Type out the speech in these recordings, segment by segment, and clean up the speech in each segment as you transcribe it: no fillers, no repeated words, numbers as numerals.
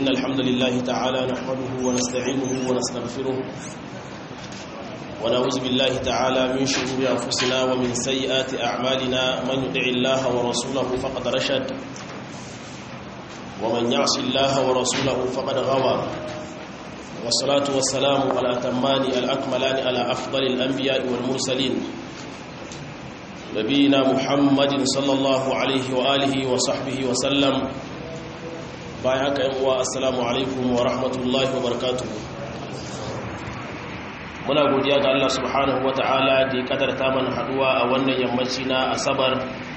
إن الحمد لله تعالى نحمده ونستعينه ونستغفره ونعوذ بالله تعالى من شرور أنفسنا ومن سيئات أعمالنا من يطع الله ورسوله فقد رشد ومن يعص الله ورسوله فقد غوى والصلاة والسلام على الأتمان الأكملان على أفضل الأنبياء والمرسلين نبينا محمد صلى الله عليه وآله وصحبه وسلم بايعك أموا السلام عليكم ورحمة الله وبركاته muna godiya ga Allah subhanahu wataala da ya kadarta mana haduwa a wannan yammaci na asabar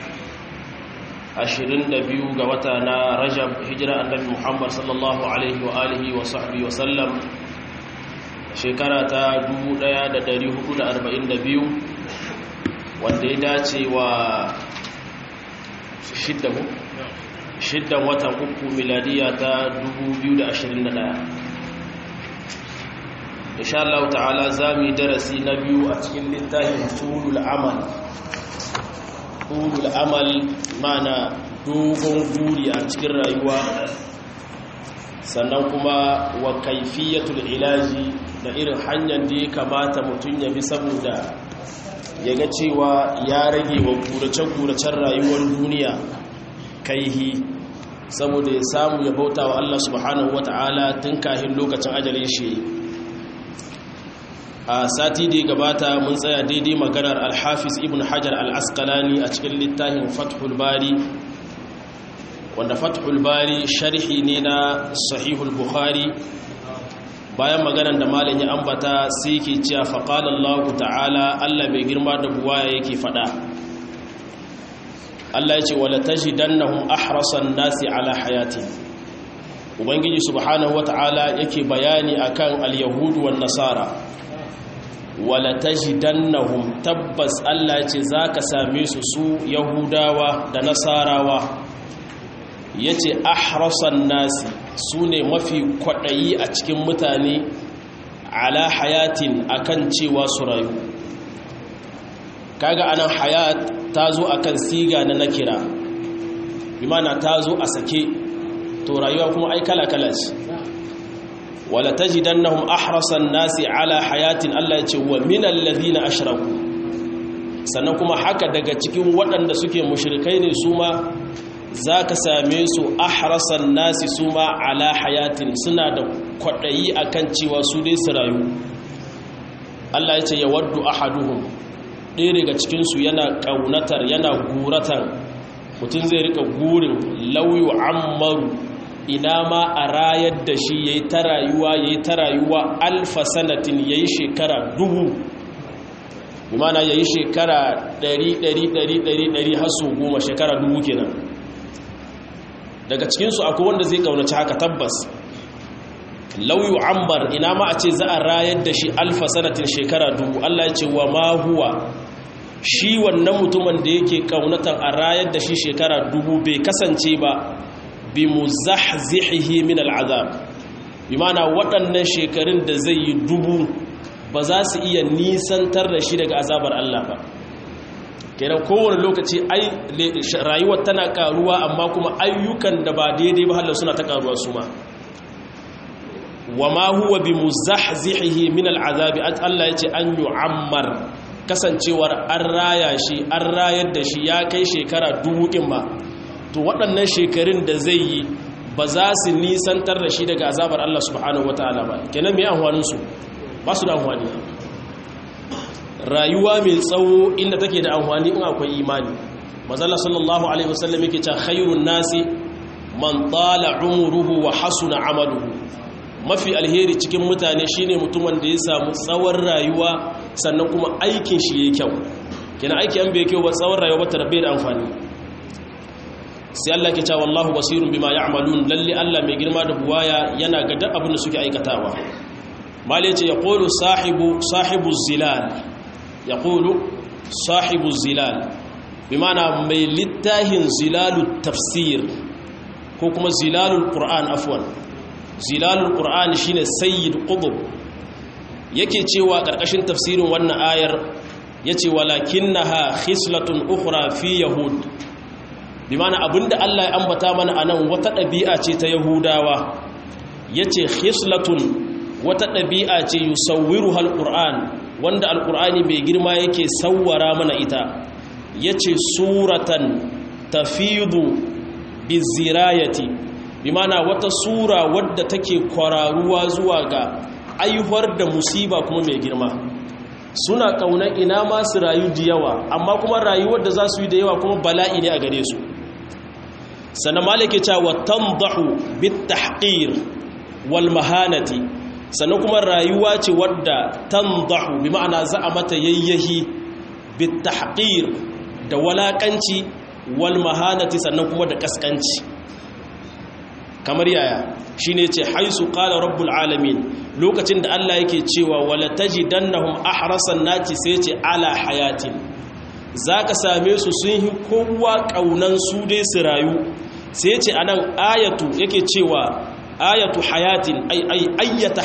22 ga wata na Rajab hijira annabi Muhammad sallallahu alaihi wa alihi wa sahbihi wa sallam shekara ta 1442 wanda ya dace wa shiddan watan uku miladiya ta 2021 insha Allah ta'ala zamu yi darasi na biyu a cikin littafin tulul amal mana dogon guri a cikin rayuwa sannan kuma wa kaifiyatul ilaji da irin hanyar da ya kamata mutum ya bi saboda ya ga cewa ya rage wa gurace-guracen rayuwar duniya kaihi saboda ya samu ya bauta wa Allah subhanahu wata'ala tun kahin lokacin ajalin shi a sati da ya gabata mun tsaya daidai maganar al-hafiz ibn hajar al-asqalani a cikin littafin fathul bari wanda fathul bari sharhi ne na sahihul bukhari bayan maganar da malam ya ambata sai ke cewa faqala Allah ta'ala Allah mai girma da buwaya yake fada Allah ya ce wala tajidannahum ahrasan nasi ala hayati ubangiji subhanahu wata'ala yake bayani akan al-yahud wan nasara wala tajidannahum tabbas Allah ya ce zaka same su yahudawa da nasarawa yace ahrasan nasi sune mafi kwadayi a cikin mutane ala hayatin akan cewa su rayu kaga anan hayat tazo akan siga na nakira bimana tazo a sake to rayuwa kuma ai kala kala ce wala tajidannahum ahrasan nasi ala hayatin Allah yace wa minal ladina ashraku sannan kuma haka daga cikin waɗanda suke mushrikai ne su ma zaka same su ahrasan nasi su ma ala hayatin suna da kwadayi akan cewa su dai su rayu Allah yace yawaddu ahaduhum ɗaya daga cikin su yana kaunatar yana guratan mutun zai rika gurin lauyu ammaru ina ma a rayar da shi ya yi ta rayuwa alfa sanatin ya yi shekara 1000 bimana ya yi shekara 100 haso 10 shekara 1000 kenan daga cikinsu akwai wanda zai kaunaci haka tabbas lauyu ammar ina ma a ce za a rayar da shi alfa sanatin shekara 1000 Allah ya ce wa ma huwa shi wannan mutumin da yake kaunatan a rayar da shi shekara 1000 bai kasance ba bi muzahzihihi min al'azab bi mana waɗannan shekarun da zai yi 1000 ba za su iya nisantar da shi daga azabar Allah ba kenan kowane lokaci ai rayuwar tana karuwa amma kuma ayyukan da ba daidai ba Allah suna ta karuwa su ma wa ma huwa bi muzahzihihi min al'azab Allah yace an yu'ammar kasancewar an rayar da shi ya kai shekara 1000 din ma to waɗannan shekarun da zai yi ba za su nisantar da shi daga azabar Allah subhanahu wataala ba kenan me amfaninsu ba su da amfani rayuwa mai tsawo inda take da amfani in akwai imani manzala sallallahu alaihi wasallam yake cewa khairun nasi man tala umruhu wa hasuna amaluhu mafi alheri cikin mutane shine mutumin da ya samu tsawon rayuwa sannan kuma aikin shi yayi kyau kenan aiki an bai kyau ba tsawon rayuwa ba ta rabe da amfani sai Allah ke cewa wallahu basirun bima ya'malun lalle Allah mai girma da buwaya yana ga duk abin da suke aikatawa mali yace yaqulu sahibu zilal yaqulu sahibu zilal bimana mai littahin zilalut tafsir ko kuma zilalul qur'an afwan zilalul qur'an shine sayyid qutb yake cewa karkashin tafsirin wannan ayar yace walakinnaha khislatun ukhra fi yahud bi mana abinda Allah ya ambata mana anan wata ɗabi'a ce ta Yahudawa yace khislatun wata ɗabi'a ce yusawwiruha alquran wanda alqurani mai girma yake sawwara mana ita yace suratan tafidu bizirayati bimana wata sura wadda take kwararuwa zuwa ga aihuwar da musiba kuma mai girma suna kauna ina ma su rayu da yawa amma kuma rayuwar da za su yi da yawa kuma bala'i ne a gare su sannan malike cewa tandahu bitahqir wal mahanati sannan kuma rayuwa ce wadda tandahu bi ma'ana za a mata yayyahi bitahqir da walakanci wal mahanati sannan kuma da kaskanci kamar yaya shine ce haisu qala rabbul alamin lokacin da Allah yake cewa wala tajidannahum ahrasan nati sai ce ala hayatin zaka same su sun yi kowa kaunan su dai su rayu sai ce anan ayatu yake cewa ayatu hayatin ay ayyata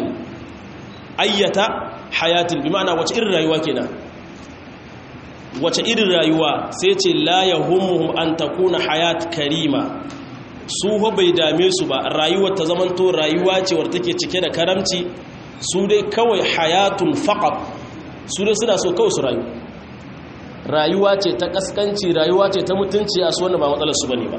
hayatin bi ma'ana wace irin rayuwa kenan wace irin rayuwa sai ce la yahummuhum an takuna hayat karima su bai dame su ba rayuwar ta zamanto rayuwa ce wadda take cike da karamci su dai kawai hayatun faqat su dai suna so kawai su rayu rayuwa ce ta kaskanci rayuwa ce ta mutunci a su wannan ba matsalar su bane ba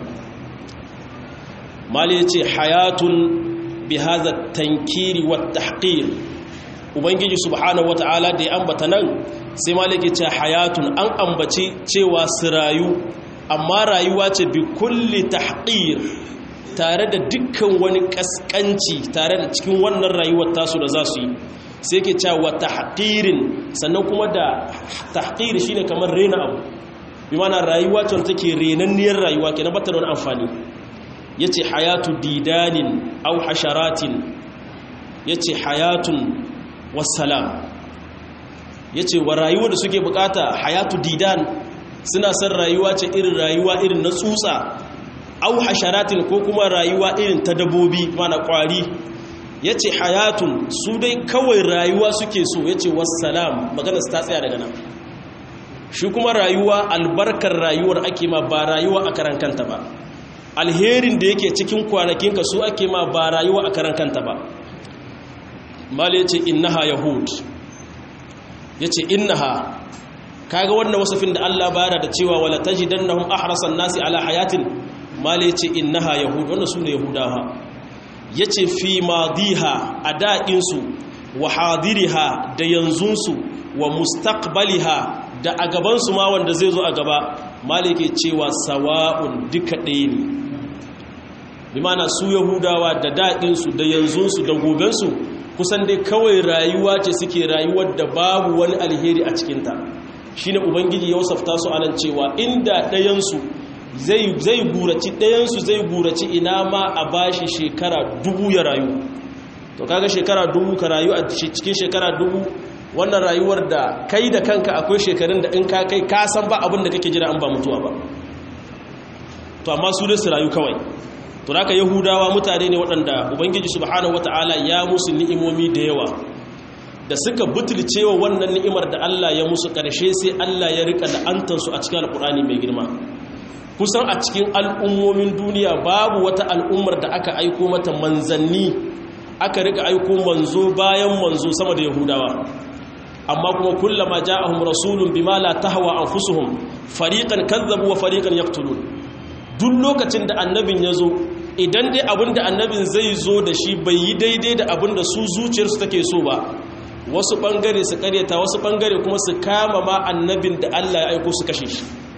mali yace hayatun bi hadha tankiri wat tahqir ubangiji subhanahu wataala da ya ambata nan sai mali yake ce hayatun an ambaci cewa su rayu amma rayuwa ce bi kulli tahqir tare da dukkan wani kaskanci tare da cikin wannan rayuwar tasu da za su yi sai ke cewa tahqirin sannan kuma da tahqir shine kamar rena abu bi mana rayuwa ce wanda take renanniyar rayuwa kenan ba ta da wani amfani yace hayatu didanin aw hasharatin yace hayatun wassalam yace wa rayuwar da suke bukata hayatu didan suna son rayuwa ce irin rayuwa irin na tsutsa au hasharatin ko kuma rayuwa irin ta dabobi mana kwari yace hayatun su dai kawai rayuwa suke so yace wassalam magana su ta tsaya daga nan shi kuma rayuwa albarkar rayuwar ake ma ba rayuwa a karan kanta ba alherin da yake cikin kwanakinka su ake ma ba rayuwa a karan kanta ba mala yace innaha yahud yace innaha kaga wannan wasafin da Allah bayar da cewa wala tajidannahum ahrasan nasi ala hayatin mala yace innaha yahud wannan sune yahudawa yace fi madiha ada'in su wa hadiriha da yanzun su wa mustaqbaliha da a gaban su ma wanda zai zo a gaba mala yake cewa sawa'un duka ɗaya ne bi ma'ana su yahudawa da da'in su da yanzun su da goben su kusan dai kawai rayuwa ce suke rayuwar da babu wani alheri a cikinta shi ne ubangiji ya wasafta su anan cewa inda ɗayansu zai guraci ina ma a bashi shekara 1000 ya rayu to kaga shekara 1000 ka rayu a cikin shekara 1000 wannan rayuwar da kai da kanka akwai shekarun da in ka kai ka san ba abin da kake jira an ba mutuwa ba to amma su dai su rayu kawai to haka yahudawa mutane ne waɗanda ubangiji subhanahu wataala ya musu ni'imomi da yawa da suka butulcewa wannan ni'imar da Allah ya musu ƙarshe sai Allah ya rika la'antarsu a cikin alƙur'ani mai girma kusan a cikin al'ummomin duniya babu wata al'ummar da aka aiko mata manzanni aka rika aiko manzo bayan manzo sama da yahudawa amma kuma kullama ja'ahum rasulun bima la tahwa anfusuhum fariqan kazzabu wa fariqan yaqtulun duk lokacin da annabin ya zo idan dai abinda annabin zai zo da shi bai yi daidai da abinda su zuciyarsu take so ba wasu bangare su karyata wasu bangare kuma su kama ma annabin da Allah ya aiko su kashe shi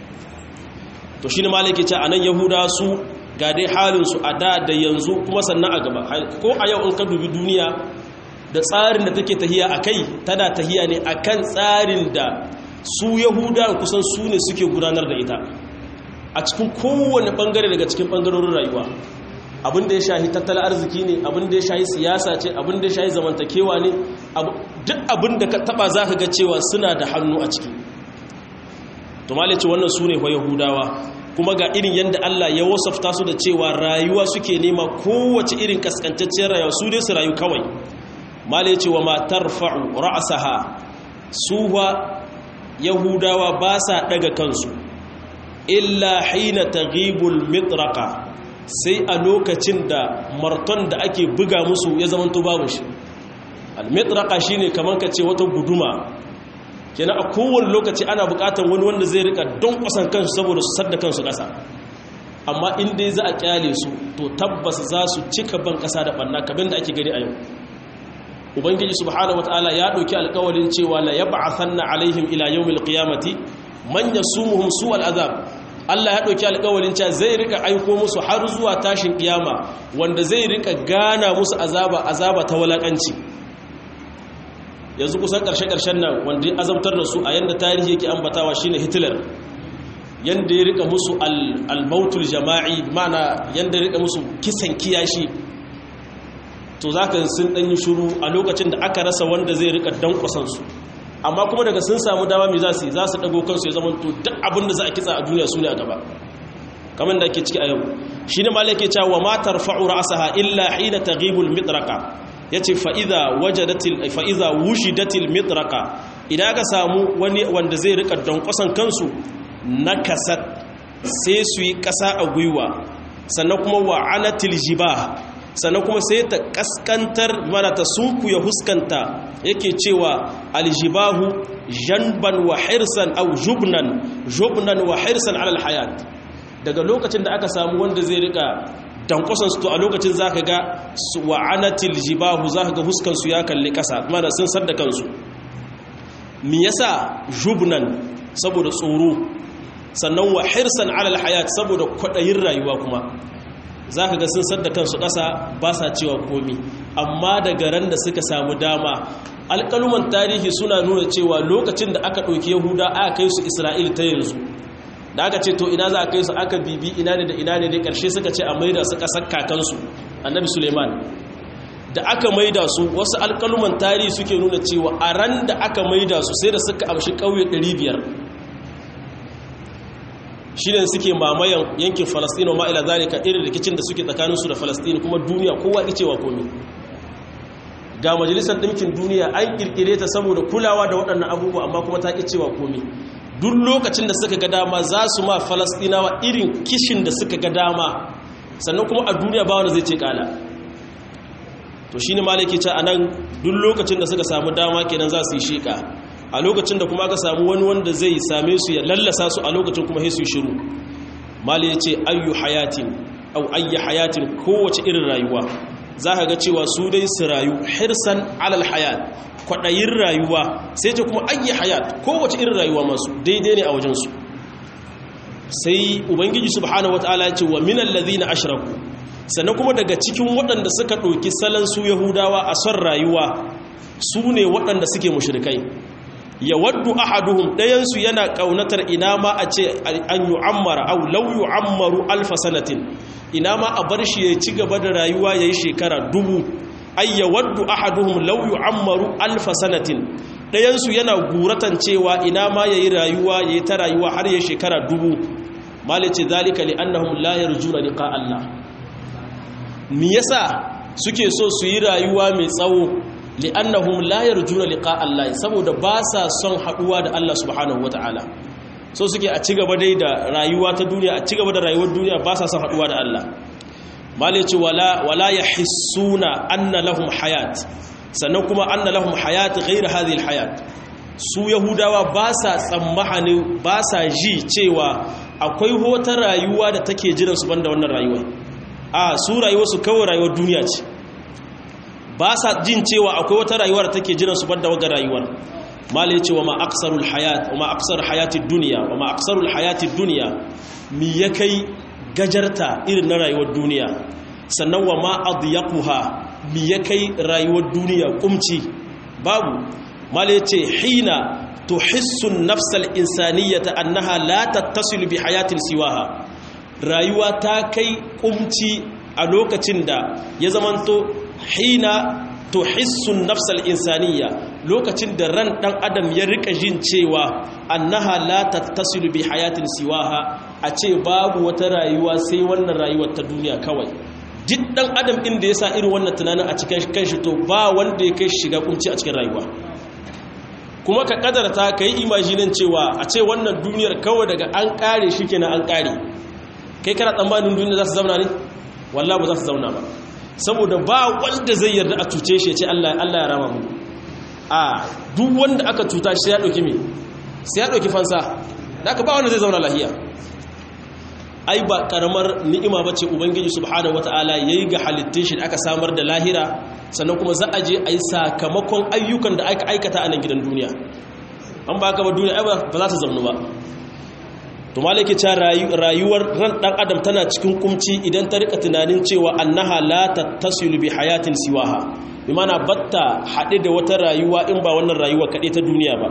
to shine malaki ce anan yahuda su ga dai halin su a da yanzu kuma sannan a gaba ko a yau in ka dubi duniya da tsarin da take tahiya akai tana tahiya ne akan tsarin da su yahuda kusan su ne suke gudanar da ita a cikin kowane bangare daga cikin bangarorin rayuwa abin da ya shahi tattalin arziki ne abin da ya shahi siyasa ce abin da ya shahi zamantakewa ne duk abin da ka taba za ka ga cewa suna da hannu a ciki to malice wannan su ne wa yahudawa kuma ga irin yadda Allah ya wasafta su da cewa rayuwa suke nema kowace irin kaskantacciyar rayuwa su dai su rayu kawai malice wa ma tarfa'u ra'saha suwa yahudawa ba sa daga kansu illa hina taghibul mitraqa sai a lokacin da marton da ake buga musu ya zamanto babu shi. Al-mitraqa shine kaman kace wata guduma, kenan a kowane lokaci ana bukatar wani wanda zai rika don kusan kansu saboda su sadda kansu kasa. Amma in dai za a kyale su to tabbas za su cika ban kasa da banna kamar da ake gani a yau. Ubangiji subhanahu wataala ya dauki alƙawarin cewa la yab'athanna alaihim ila yawmil qiyamati man yasumuhum su'al azab. Allah ya dauki alƙawarin cewa zai rika aiko musu har zuwa tashin kiyama wanda zai rika gana musu azaba ta walakanci. Yanzu kusan karshe-karshen nan wanda ya azabtar da su a yanda tarihi yake ambatawa shine Hitler, yanda ya rika musu al-mautul jama'i, ma'ana yanda ya rika musu kisan kiyashi. To zaka sun dan yi shiru a lokacin da aka rasa wanda zai rika dankwasan su, amma kuma daga sun samu dama me za su dago kansu ya zama to duk abin da za a kitsa a duniya su ne a gaba, kamar da ake ciki a yau. Shine malaka ya ce wa ma tarfa'u ra'saha illa hina taghibul mitraqa, yace fa idza wujidatil mitraqa, idan ka samu wani wanda zai rika dankwasan kansu nakasat, sai su yi kasa a gwiwa, sannan kuma wa'anatil jibah, sannan kuma sai ta kaskantar mana ta sunkuya huskanta, yake cewa aljibahu janban wa hirsan au jubnan wa hirsan alal hayat. Daga lokacin da aka samu wanda zai rika dankwasan su, to a lokacin zaka ga wa'anatil jibahu, zaka ga huskan su ya kalli kasa, mana sun sadda kansu. Me yasa jubnan? Saboda tsoro, sannan wa hirsan alal hayat, saboda kwadayin rayuwa kuma za ka ga sun sadda kansu ƙasa ba sa cewa komi. Amma daga ran da suka samu dama, alƙaluman tarihi suna nuna cewa lokacin da aka ɗauki yahuda aka kai su isra'il ta yanzu, da aka ce to ina za a kai su, aka bibi ina ne da ina ne, da ƙarshe suka ce a maida su ƙasar kakansu annabi suleiman. Da aka maida su, wasu alƙaluman tarihi suke nuna cewa a ran da aka maida su sai da suka amshi ƙauye 500, shi ne suke mamayan yankin Falastino ma ila zalika, irin rikicin da suke tsakaninsu da Falastino, kuma duniya kowa ƙi cewa komi. Ga majalisar ɗinkin duniya an ƙirƙire ta saboda kulawa da waɗannan abubuwa, amma kuma ta ƙi cewa komi. Duk lokacin da suka ga dama za su ma Falastinawa irin kishin da suka ga dama, sannan kuma a duniya ba wanda zai ce ƙala. To shi ne malaki ce a nan, duk lokacin da suka samu dama kenan za su yi sheƙa, a lokacin da kuma aka samu wani wanda zai same su ya lallasa su, a lokacin kuma sai su shiru. Mali ya ce ayyu hayatin au ayyi hayatin, kowace irin rayuwa za ka ga cewa su dai su rayu hirsan alal hayat, kwaɗayin rayuwa, sai ce kuma ayyi hayat, kowace irin rayuwa masu daidai ne a wajensu. Sai ubangiji subhanahu wataala ya ce wa minal ladhina ashraku, sannan kuma daga cikin waɗanda suka ɗauki salon su yahudawa a son rayuwa, su ne waɗanda suke mushrikai. Ya waddu ahaduhum, ɗayansu yana ƙaunatar ina ma a ce an yu'ammara au law yu'ammaru alfa sanatin, ina ma a bar shi ya ci gaba da rayuwa yayi shekara 1000. Ay ya waddu ahaduhum law yu'ammaru alfa sanatin, ɗayansu yana guratan cewa ina ma yayi rayuwa, yayi ta rayuwa har ya shekara 1000. Malice zalika li annahum la yarjuna liqa Allah. Me yasa suke so su yi rayuwa mai tsawo? Li'annahum la yarjuna liqa Allah, saboda ba sa son haduwa da Allah subhanahu wataala. So suke a cigaba dai da rayuwa ta duniya, a cigaba da rayuwar duniya, ba sa son haduwa da Allah. Malaci wala yahissuna anna lahum hayat, sannan kuma anna lahum hayat ghayra hadhihi alhayat. Su yahudawa ba sa tsammahani, ba sa ji cewa akwai wata rayuwa da take jiran su banda wannan rayuwa. Su rayuwar su kawai rayuwar duniya ce, ba sa jin cewa akwai wata rayuwar take jiran su banda waga rayuwar. Malai ce wa ma aksarul hayat wa ma aksar hayatid dunya wa ma aksarul hayatid dunya, mi ya kai gajarta irin na rayuwar duniya, sannan wa ma adyaquha, mi ya kai rayuwar duniya kumci, babu. Malai ce hina tuhissu an-nafsal insaniyata annaha la tattasilu bi hayatin siwaha, rayuwa ta kai kumci a lokacin da ya zamanto hina tuhissun nafsal insaniya, lokacin da ran dan adam ya rika jin cewa annaha la tattasilu bi hayatin siwaha, a ce babu wata rayuwa sai wannan rayuwar ta duniya kawai. Duk dan adam din da yasa irin wannan tunanin a cikin kanshi, to ba wanda ya kai shiga kunci a cikin rayuwa. Kuma ka kadarta kai imaginin cewa a ce wannan duniyar kawai daga an kare shi kenan an kare, kai kana tsammanin duniya za su zama ne? wallahi ba za su zauna ba saboda ba wanda zai yarda a cuce shi ya ce Allah ya rama mu a duk wanda aka cuta shi ya dauki me sai ya dauki fansa da aka ba wanda zai zauna lahiya ai ba karamar ni'ima bace ubangiji subhanahu wataala yayi ga halittun shi da aka samar da lahira sannan kuma za a je ayi sakamakon ayyukan da aka aikata a nan gidan duniya an ba ka ba duniya ai ba za ta zaunu ba to malaki ta rayuwar ran dan adam tana cikin kumci idan ta rika tunanin cewa annaha la tattasilu bi hayatin siwaha bi mana batta hade da wata rayuwa in ba wannan rayuwa kade ta duniya ba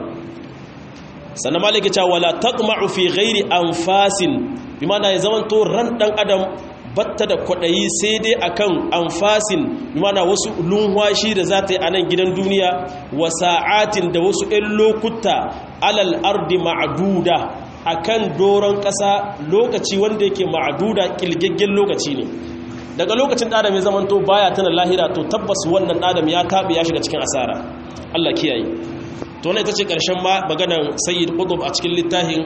sannan malaki ta wala taqma'u fi ghairi anfasin bi mana ya zaman to ran dan adam batta da kwadayi sai dai akan anfasin bi mana wasu lunwashi da za ta yi a nan gidan duniya wa sa'atin da wasu ɗan lokuta alal ardi ma'duda akan doron ƙasa lokaci wanda yake ma'aduda kilgaggen lokaci ne daga lokacin adam ya zamanto baya tana lahira to tabbas wannan adam ya tabe ya shiga cikin asara Allah kiyaye to wannan ita ce ƙarshen maganar sayyid qutb a cikin littafin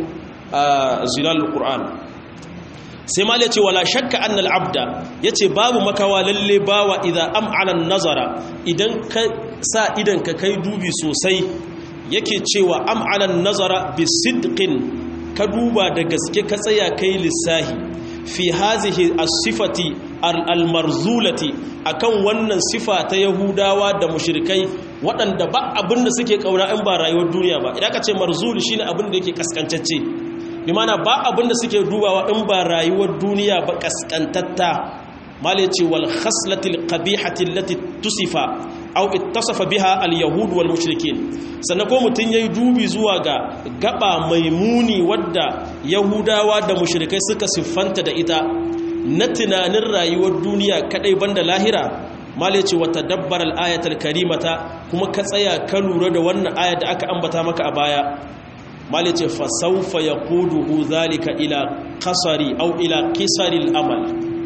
zilalul qur'an sai mal yace wala shakka anna al-abda yace babu makawa lalle bawa idan am'ala an-nazara idan ka sa idan ka kai dubi sosai yake cewa am'ala an-nazara bisidqin ka duba da gaske ka tsaya kai lissahi fi hazihi as-sifati al-marzulati akan wannan sifa ta yahudawa da mushrikai waɗanda ba abin da suke kauna in ba rayuwar duniya ba idan ka ce marzul shine abin da yake kaskantacce bi mana ba abin da suke dubawa in ba rayuwar duniya ba kaskantatta mala yace wal khaslatil qabihati allati tusifa aw ittasafa biha al yahud wal mushrikin sannan ko mutun yayi dubi zuwa ga gaba maimuni wadda yahudawa da mushrikai suka siffanta da ita na tunanin rayuwar duniya kadai banda lahira mala yace wa tadabbara al ayatal karimata kuma ka tsaya ka lura da wannan aya da aka ambata maka a baya mala yace fa sawfa yaquduhu zalika ila qasari aw ila qisari al amal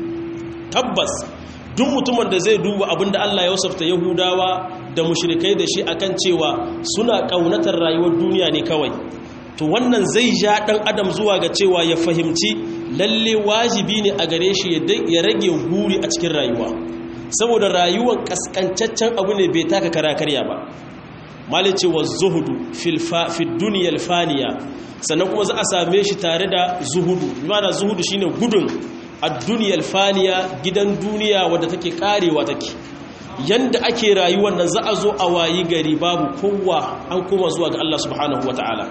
tabbas duk mutumin da zai duba abinda Allah ya wasafta Yahudawa da mushrikai da shi akan cewa suna kaunatar rayuwar duniya ne kawai to wannan zai ja dan adam zuwa ga cewa ya fahimci lalle wajibi ne a gare shi ya rage guri a cikin rayuwa saboda rayuwar kaskancaccen abu ne bai taka kara karya ba malice wa zuhudu fil dunya al faniya sannan kuma za a same shi tare da zuhudu ma'ana zuhudu shine gudun ad-dunyal faniya gidan duniya wadda take karewa take yanda ake rayuwar nan za a zo a wayi gari babu kowa an koma zuwa ga Allah subhanahu wataala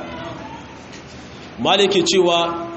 malike cewa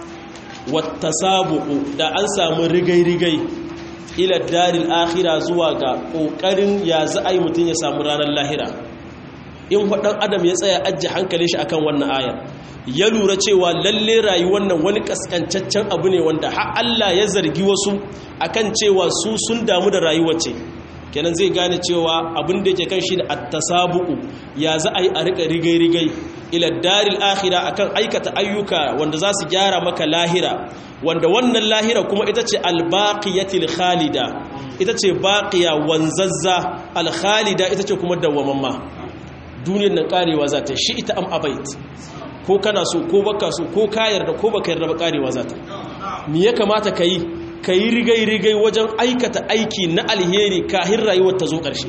wattasabuqu da an samu rigai ila daril akhirah zuwa ga kokarin ya za a yi mutun ya samu ranar lahira in wadan adam ya tsaya ajje hankalin shi akan wannan ayar ya lura cewa lalle rayuwar nan wani kaskancaccen abu ne wanda har Allah ya zargi wasu akan cewa su sun damu da rayuwar ce kenan zai gane cewa abin da yake kan shi da at-tasabuqu ya za a yi a rika rigai ila daril akhirah akan aikata ayyuka wanda za su gyara maka lahira wanda wannan lahira kuma ita ce al-baqiyatil khalida ita ce baqiya wanzazza al-khalida ita ce kuma dawwamamma duniyar nan karewa za ta shi ita am abait ko kana so ko baka so ko ka yarda ko baka yarda ba karewa za ta me ya kamata ka yi rigai wajen aikata aiki na alheri kahin rayuwar ta zo ƙarshe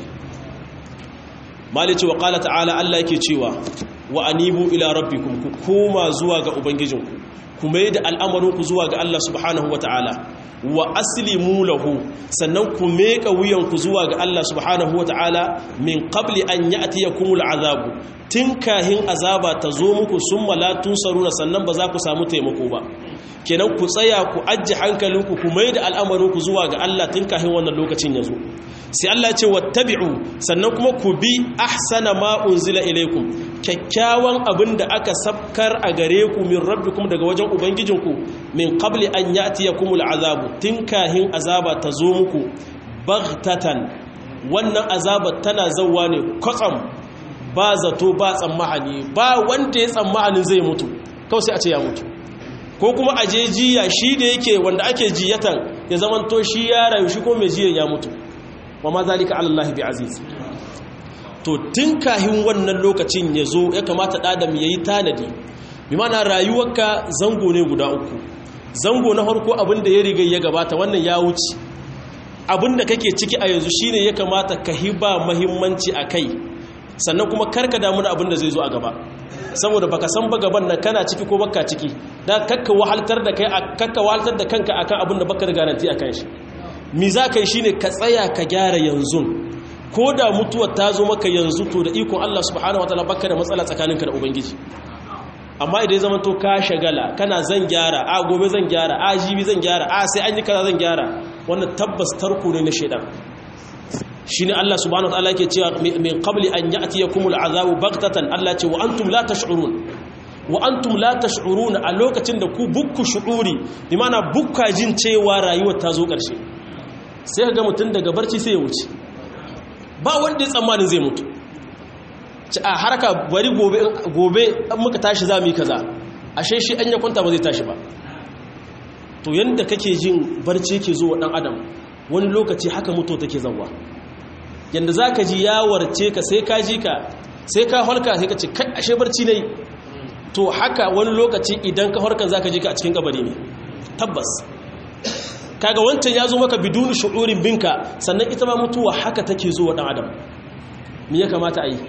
malice wa qala ta'ala Allah yake cewa wa anibu ila rabbikum ku koma zuwa ga ubangijinku ku mai da al'amarinku zuwa ga Allah subhanahu wata'ala wa aslimu lahu sannan ku meka wuyanku zuwa ga Allah subhanahu wata'ala min qabli an ya'tiyakumul azabu tun kahin azaba ta zo muku summa la tunsaruna sannan ba za ku samu taimako ba kenan ku tsaya ku ajji hankalinku ku mai da al'amarinku zuwa ga Allah tun kahin wannan lokacin ya zo sai Allah ce wattabi'u sannan kuma ku bi ahsana ma unzila ilaykum kyakkyawan abin da aka sabkar a gare ku min rabbikum daga wajen ubangijinku min qabli an ya'tiyakumul azabu tun kahin azaba ta zo muku baghtatan wannan azaba tana zawwa ne kwatsam ba zato ba tsammani ba wanda ya tsammanin zai mutu kawai sai a ce ya mutu ko kuma a je jiya shi da yake wanda ake jiyatan ya zamanto shi ya rayu shi ko mai jiyan ya mutu wa ma zalika ala Allah bi aziz to tun kahin wannan lokacin ya zo ya kamata ɗadam ya yi tanadi bi mana rayuwarka zango ne guda uku zango na harko abinda ya riga ya gabata wannan ya wuce abinda kake ciki a yanzu shine ya kamata ka hiba muhimmanci akai sannan kuma karka damu da abinda zai zo a gaba saboda baka san ba gaban nan kana ciki ko baka ciki dan kakka wahaltar da kai kakka wahaltar da kanka akan abinda baka da garanti akan shi mi za ka yi shine ka tsaya ka gyara yanzu ko da mutuwar ta zo maka yanzu to da ikon Allah subhanahu wataala baka da matsala tsakaninka da ubangiji amma idan zaman to ka shagala kana zan gyara a gobe zan gyara a jibi zan gyara a sai an yi kaza zan gyara wannan tabbas tarko ne na shedan shine Allah subhanahu wataala yake cewa min qabli an ya'tiyakumul azabu baghtatan Allah ce wa antum la tash'urun wa antum la tash'urun a lokacin da ku bukku shu'uri bi ma'ana bukka jin cewa rayuwar ta zo ƙarshe sai ga mutum daga barci sai ya wuce ba wanda ya tsammanin zai mutu a haraka bari gobe an muka tashi za mu yi kaza ashe shi an ya kwanta ba zai tashi ba to yanda kake jin barci yake zuwa dan adam wani lokaci haka mutu take zawwa yanda zaka ji ya warce ka sai ka ji ka sai ka halka sai ka ce kai ashe barci ne to haka wani lokaci idan ka halka zaka ji ka a cikin kabari ne tabbas kaga wancan ya zo maka biduni shu'urin binka sannan ita ma mutuwa haka take zuwa dan adam me ya kamata a yi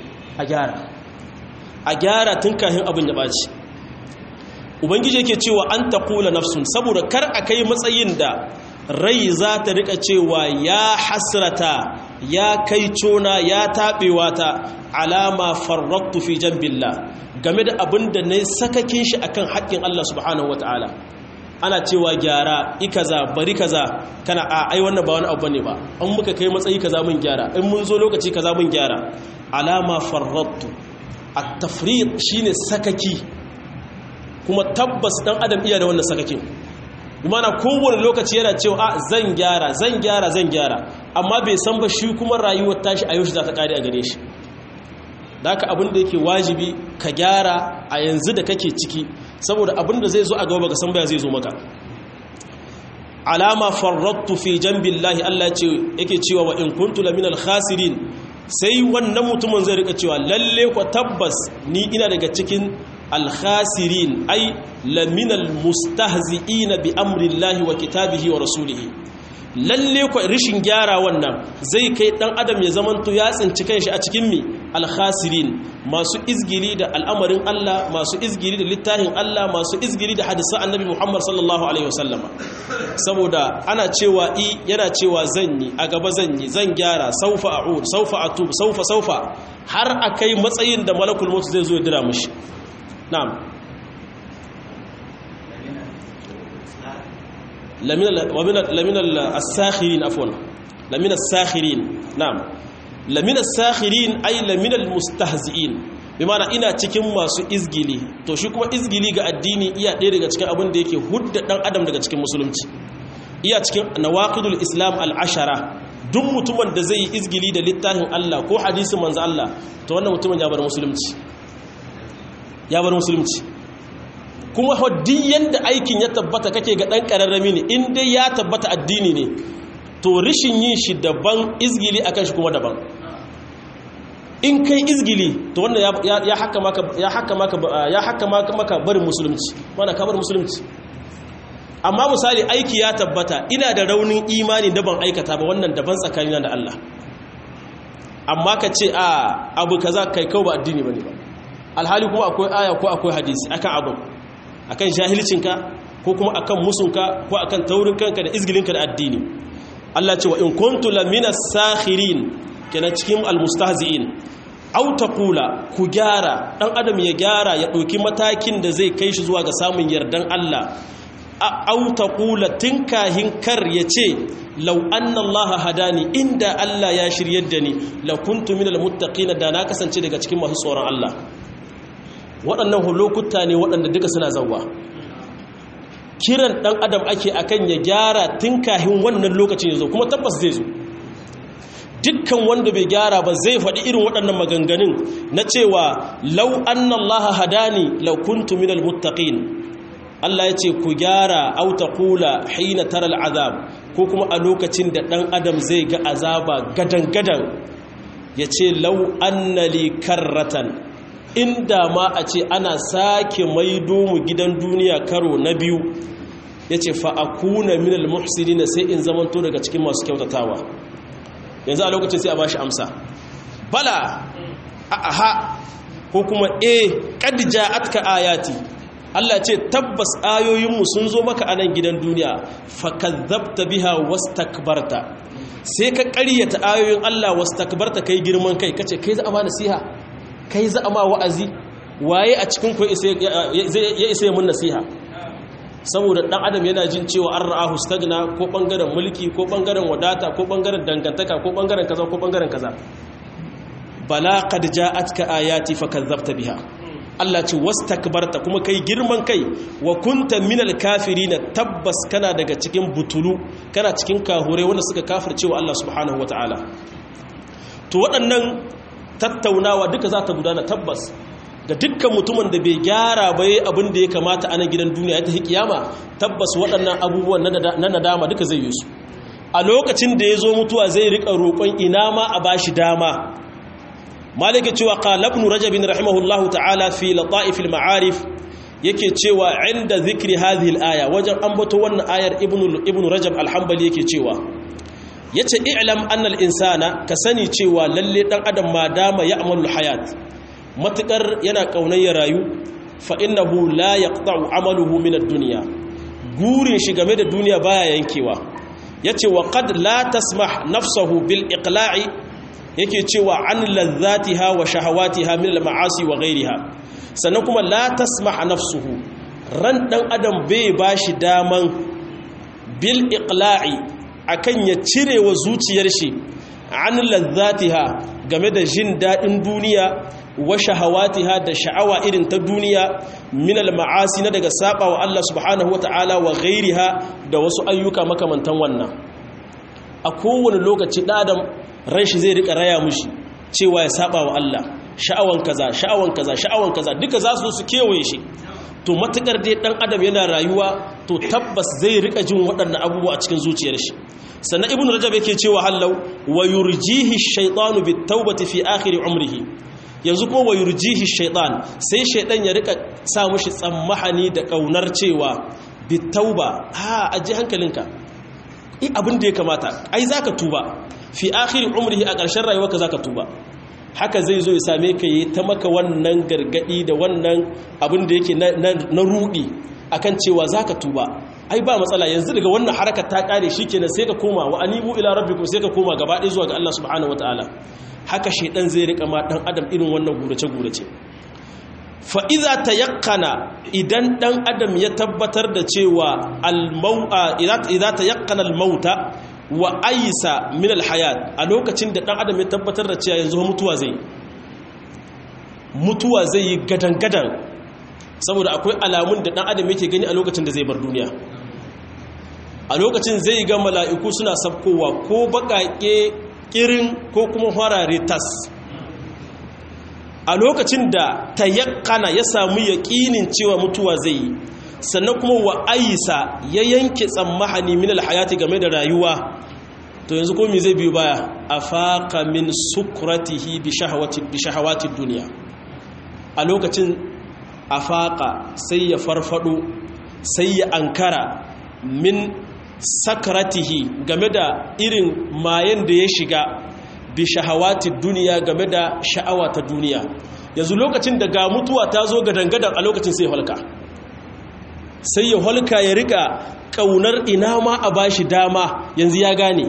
a gyara tun kafin abin ya baci ubangiji yake cewa an taqula nafsun saboda kar a kai matsayin da rai za ta rika cewa ya hasrata ya kai cona ya tabewa ta alama farrattu fi jambillah game da abin da nayi sakakin shi akan haƙƙin Allah subhanahu wataala ana cewa gyara ikaza bari kaza kana ai wannan ba wani abu bane ba an muka kai matsayi kaza mun gyara in mun zo lokaci kaza mun gyara alama farrattu at-tafrid shine sakaki kuma tabbas dan adam iya da wannan sakakin imana kowane lokaci yana cewa zan gyara amma bai san ba shi kuma rayuwar tashi a yau shi za ta kare a gare shi da haka abin da yake wajibi ka gyara a yanzu da kake ciki saboda abin da zai zo a gaba baka san baya zai zo maka alama farrattu fi jambillahi Allah yake cewa wa in kuntu laminal khasirin sai wannan mutumin zai rika cewa lalle ko tabbas ni ina daga cikin alkhasirin ay laminal mustahzi'ina bi amrillahi wa kitabihi wa rasulihi lalle ko rishin gyara wannan zai kai dan adam ya zamanto ya tsinci kanshi a cikin mi alkhasirin masu izgiri da al'amarin Allah masu izgiri da littafin Allah masu izgiri da hadisan annabi Muhammad sallallahu alaihi wasallam saboda ana cewa yana cewa zan yi a gaba zan gyara saufa a'ud saufa atub saufa har akai matsayin da malakul maut zai zo ya dira mishi na'am lamina as-sakhirin afwan lamina as-sakhirin na'am lamina as-sakhirin ay lamina al-mustahzi'in bimana ina cikin masu izgili to shi kuma izgili ga addini iya ɗaya daga cikin abin da yake hudda dan adam daga cikin musulunci iya cikin nawaqidul islam al-ashara duk mutumin da zai yi izgili da littafin Allah ko hadisin manzo Allah to wannan mutumin ya bar musulunci kuma hoddiyan da aikin ya tabbata kake ga dan kararrami ne in dai ya tabbata addini ne to rishin yin shi daban izgili akan shi kuma daban in kai izgili to wannan ya haka maka barin musulunci mana ka bar musulunci amma misali aiki ya tabbata ina da raunin imani da ban aikata ba wannan daban tsakanina da Allah amma ka ce abu kaza kai kawai ba addini bane ba alhali kuma akwai aya ko akwai hadisi akan abu akan jahilcinka ko kuma akan musunka ko akan taurin kanka da izgilinka da addini Allah ce wa in kuntu lamina sakhirin kenan cikin almustahzi'in aw taqula ku gyara dan adam ya gyara ya dauki matakin da zai kai shi zuwa ga samun yardan Allah aw taqula tinkahin kar yace law anna Allah hadani inda Allah ya shiryar da ni la kuntu minal muttaqin da na kasance daga cikin masu tsoron Allah waɗannan lokuta ne waɗanda duka suna zauwa kiran ɗan adam ake akan ya gyara tun kahin wannan lokacin ya zo kuma tabbas zai zo dukkan wanda bai gyara ba zai faɗi irin waɗannan maganganun na cewa lau anna Allah hadani law kuntu minal muttaqin Allah ya ce ku gyara aw taqula hina tara al'azab ko kuma a lokacin da ɗan adam zai ga azaba gadan ya ce lau anna li karratan inda ma a ce ana sake maido mu gidan duniya karo na biyu yace fa akuna minal muhsinin sai in zamanto daga cikin masu kyautatawa yanzu a lokacin sai a bashi amsa bala aha ko kuma qad ja'atka ayati Allah ce tabbas ayoyinmu sun zo maka a nan gidan duniya fakadzabta biha wastakbarta sai ka ƙaryata ayoyin Allah wastakbarta kai girman kai kace kai za a ma nasiha kai za a ma wa'azi waye a cikin ku ya isa mun nasiha saboda dan adam yana jin cewa an ra'ahu stagna ko bangaren mulki ko bangaren wadata ko bangaren dangantaka ko bangaren kaza ko bangaren kaza bala qad ja'atka ayati fakadzabta biha Allah ce wastakbarta kuma kai girman kai wa kunta minal kafirin tabbas kana daga cikin butulu kana cikin kahure wanda suka kafircewa Allah subhanahu wataala to waɗannan tattaunawa duka za ta gudana tabbas ga dukkan mutumin da bai gyara ba yayin abin da ya kamata a nan gidan duniya ta kiyama tabbas waɗannan abubuwan na nadama duka zai yi su a lokacin da ya zo mutuwa zai rika roƙon ina ma a bashi dama malike cewa qala ibn rajab rahimahullahu ta'ala fi lata'if al-ma'arif yake cewa inda zikri hadhihi al-aya wajen ambato wannan ayar ibn rajab al-hanbali yake cewa yace i'lam anna al-insana ka sani cewa lalle dan adam ma dama ya'malu al-hayat matakar yana kaunar ya rayu fa innahu la yaqta'u amaluhu min ad-dunya gurin shi game da duniya baya yankewa yace wa qad la tasmah nafsuhu bil iqla'i yake cewa an lazzatiha wa shahawatiha min al-ma'asi wa ghayriha sannan kuma la tasmah nafsuhu ran dan adam bai bashi daman bil iqla'i akan ya cire wa zuciyar shi an lazzatiha game da jin dadin duniya wa shahawatiha da sha'awa irin ta duniya min al-ma'asi na daga saba wa Allah subhanahu wata'ala wa ghayriha da wasu ayyuka makamantan wannan a kowane lokaci dan adam ran shi zai rika raya mushi cewa ya saba wa Allah sha'awan kaza sha'awan kaza sha'awan kaza duka za su kewaye shi to matukar dai dan adam yana rayuwa to tabbas zai rika jin waɗannan abubuwa a cikin zuciyar shi sannan ibnu rajab yake cewa hallau wa yurjihi ash-shaytanu bit-taubati fi akhir umrihi yanzu kuma wa yurjihi ash-shaytan sai shaydan ya rika sa mushi tsammahani da kaunar cewa bit-tauba aji hankalinka abin da ya kamata ai zaka tuba fi akhir umrihi a ƙarshen rayuwarka zaka tuba haka zai zo ya same ka yi ta maka wannan gargadi da wannan abin da yake na rudi akan cewa zaka tuba ai ba matsala yanzu daga wannan harakar ta kare shikenan sai ka koma wa anibu ila rabbikum sai ka koma gaba ɗaya zuwa ga Allah subhanahu wataala haka shedan zai rika ma dan adam irin wannan gurace fa idza tayaqqana idan dan adam ya tabbatar da cewa idza tayaqqana al-mauta wa aisa min al-hayat a lokacin da dan adam ya tabbatar da cewa yanzu mutuwa zai yi gadan saboda akwai alamun da dan adam yake gani a lokacin da zai bar duniya a lokacin zai ga mala'iku suna sabkowa ko baƙaƙe kirin ko kuma farare tas a lokacin da tayakkana ya samu yaƙinin cewa mutuwa zai yi sannan kuma wa aisa ya yanke tsammahani min alhayati game da rayuwa to yanzu ko me zai biyo baya afaqa min sukratihi bi shahawati dunya a lokacin afaqa sai ya farfado sai ya ankara min sakratihi game da irin mayen da ya shiga bi shahawati dunya game da sha'awa ta duniya yanzu lokacin da ga mutuwa ta zo gadangadan a lokacin sai halka sai ya holka ya rika kaunar ina ma a bashi dama yanzu ya gane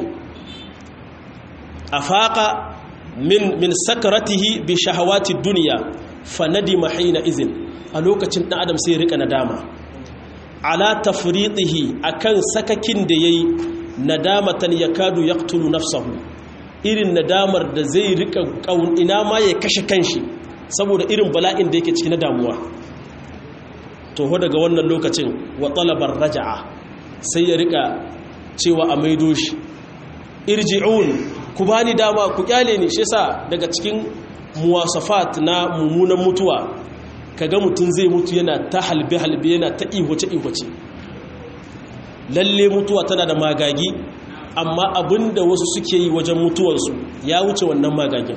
afaqa min sakratihi bi shahawati dunya fanadima hina izin a lokacin dan adam sai ya rika nadama ala tafridihi akan sakakin da yayi nadamatan yakadu yaqtulu nafsahu irin nadamar da zai rika ina ma ya kashe kanshi saboda irin bala'in da yake ciki na damuwa toho daga wannan lokacin wa talabar raja'a sai ya rika cewa a maido shi irji'un ku bani dama ku kyale ni shi yasa daga cikin muwasafat na mummunan mutuwa kaga mutun zai mutu yana ta halbe yana ta ihwace lalle mutuwa tana da magagi amma abinda wasu suke yi wajen mutuwarsu ya wuce wannan magagin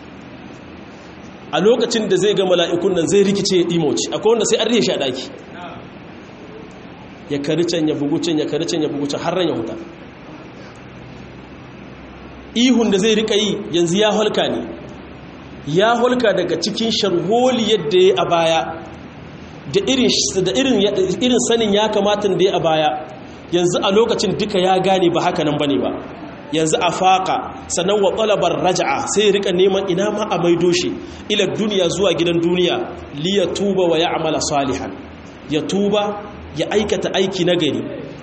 a lokacin da zai ga mala'ikun nan zai rikice ya ɗimoci akwai wanda sai an rihe shi a ɗaki ya karicen ya bugucin ya karicen ya bugucin har ran ya huta. Ihun da zai rika yi yanzu ya holka ne, ya holka daga cikin sharholi yadda ya a baya da irin sanin ya kamata da ya a baya. Yanzu a lokacin duka ya gane ba haka nan bane ba, yanzu a faƙa sannan wa ƙwalabar raja'a sai rika neman ina ma a maido shi ila duniya zuwa gidan duniya li ya tuba wa ya amala salihan, ya tuba ya aikata aiki na gari.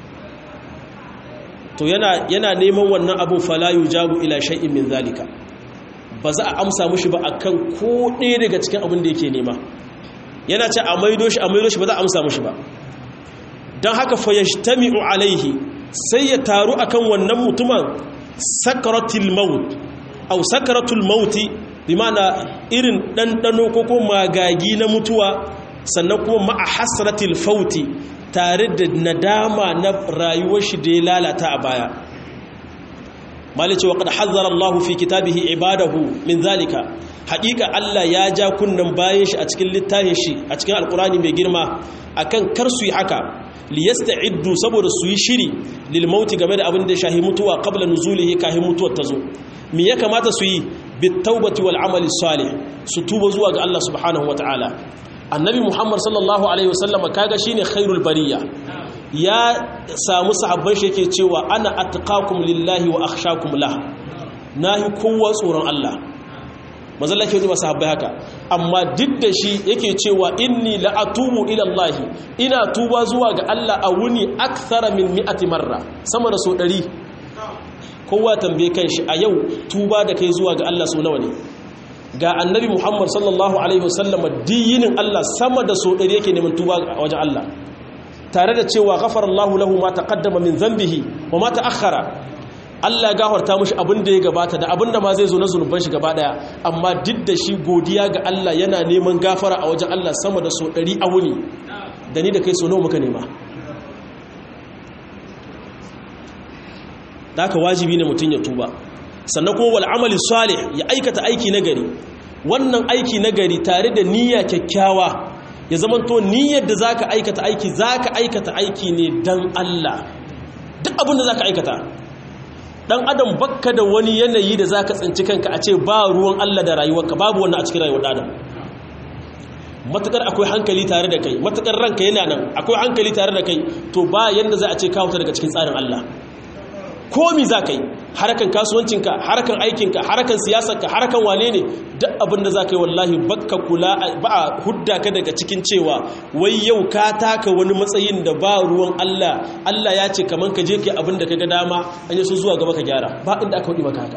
To yana neman wannan abun falayu jabu ila shay'in min zalika, ba za a amsa mushi ba akan ko ɗaya daga cikin abin da yake nema. Yana ce a maido shi ba za a amsa mushi ba. Don haka fa yajtami'u alaihi, sai ya taru akan wannan mutumin sakaratul maut au sakaratul mauti, bi ma'ana irin ɗanɗano ko magagi na mutuwa, sannan kuma ma'a hasratil fauti, tare da nadama na rayuwar shi da ya lalata a baya. malice wa qad hazzara Allahu fi kitabihi ibadahu min zalika, haƙiƙa Allah ya ja kunnan bayan shi a cikin littafin shi a cikin alqurani mai girma akan kar su yi haka, liyasta'iddu, saboda su yi shiri lil mauti, game da abin da shahi mutuwa qabla nuzulihi, kahin mutuwar ta zo. Me ya kamata su yi? bit taubati wal amali salih, su tuba zuwa ga Allah subhanahu wataala. Annabi Muhammad sallallahu alaihi wasallam kaga shine khairul bariya, ya samu sahabban shi yake cewa ana atqakum lillahi wa akhshakum lah, nahi kowa tsoron Allah. mazalla ke zuwa sahabbai haka, amma duk da shi yake cewa inni la atubu ila Allah, ina tuba zuwa ga Allah a wuni akthara min 100 marra, sama da so 100. kowa tambaye kanshi a yau tuba da kai zuwa ga Allah so nawa ne? Ga annabi Muhammad sallallahu alaihi wasallam diyinin Allah sama da so 100 yake neman tuba a wajen Allah, tare da cewa ghafarallahu lahu ma taqaddama min dhanbihi wa ma ta'akhkhara. Allah gafarta mushi abin da ya gabata da abin da ma zai zo na zunuban shi gaba daya, amma duk da shi godiya ga Allah yana neman gafara a wajen Allah sama da so 100 a wuni. Da ni da kai so nawa muka nema? Da haka wajibi ne mutum ya tuba. Sannan kuma wal amali salih, ya aikata aiki nagari. Wannan aiki nagari tare da niyya kyakkyawa, ya zamanto niyyar da zaka aikata aiki ne dan Allah. Duk abin da zaka aikata, dan adam bakka da wani yanayi da zaka tsinci kanka a ce ba ruwan Allah da rayuwarka, babu wannan a cikin rayuwar adam. Matakar akwai hankali tare da kai, matakar ranka yana nan akwai hankali tare da kai, to ba yanda za a ce kawo ta daga cikin tsarin Allah. Komi za ka yi, harakan kasuwancinka, harakan aikinka, harakan siyasarka, harakan wane ne, duk abinda za ka yi wallahi bakka kula, ba a hudda ka daga cikin cewa wai yau ka taka wani matsayin da ba ruwan Allah. Allah ya ce kaman ka je ka abinda ka ga dama, an yi so zuwa gaba ka gyara, ba inda aka hudu maka haka.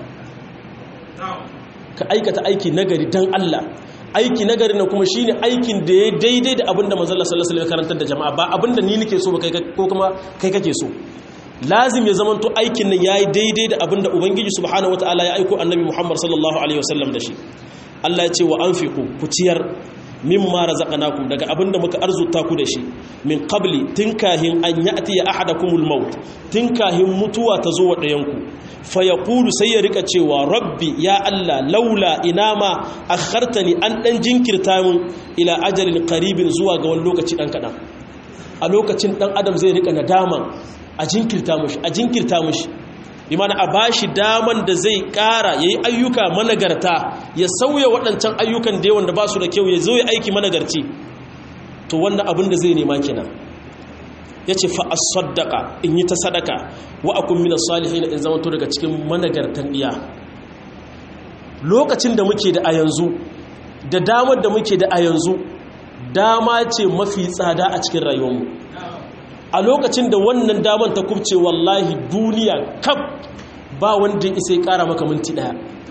Ka aikata aiki nagari dan Allah. Aiki nagari na kuma shine aikin da ya daidai da abinda manzon Allah sallallahu alaihi wasallam ya karantar da jama'a, ba abinda ni nake so ba kai ko kuma kai kake so. Lazim ya zamanto aikin nan yayi daidai da abinda ubangiji subhanahu wataala ya aiko annabi Muhammad sallallahu alaihi wasallam da shi. Allah ya ce wa anfiqu, ku ciyar mimma razaqnakum, daga abinda muka arzuta ku da shi, min qabli, tinkahin an ya'ti ahadakumul maut, tinkahin mutuwa ta zo wa dayanku, fa yaqulu, sai ya rika cewa rabbi ya Allah laula inama akhartani, an dan jinkirta mun ila ajalin qaribin, zuwa ga wani lokaci dan kadan. A lokacin dan adam zai rika nadama, a jinkirta mushi imana a bashi daman da zai kara yayi ayyuka managarta, ya sauya waɗancan ayyukan da yawan da ba su da kyau, ya zo ya aiki managarci. To wannan abin da zai nema kenan. Yace fa as-saddaqa, in yi ta sadaka, wa akun minas salihin, in zama to daga cikin managartan iya. Lokacin da muke da a yanzu, da damar da muke da a yanzu, dama ce mafi tsada a cikin rayuwarmu. A lokacin da wannan daman ta kubce, wallahi duniya kaf ba wanda isa ya kara maka minti daya.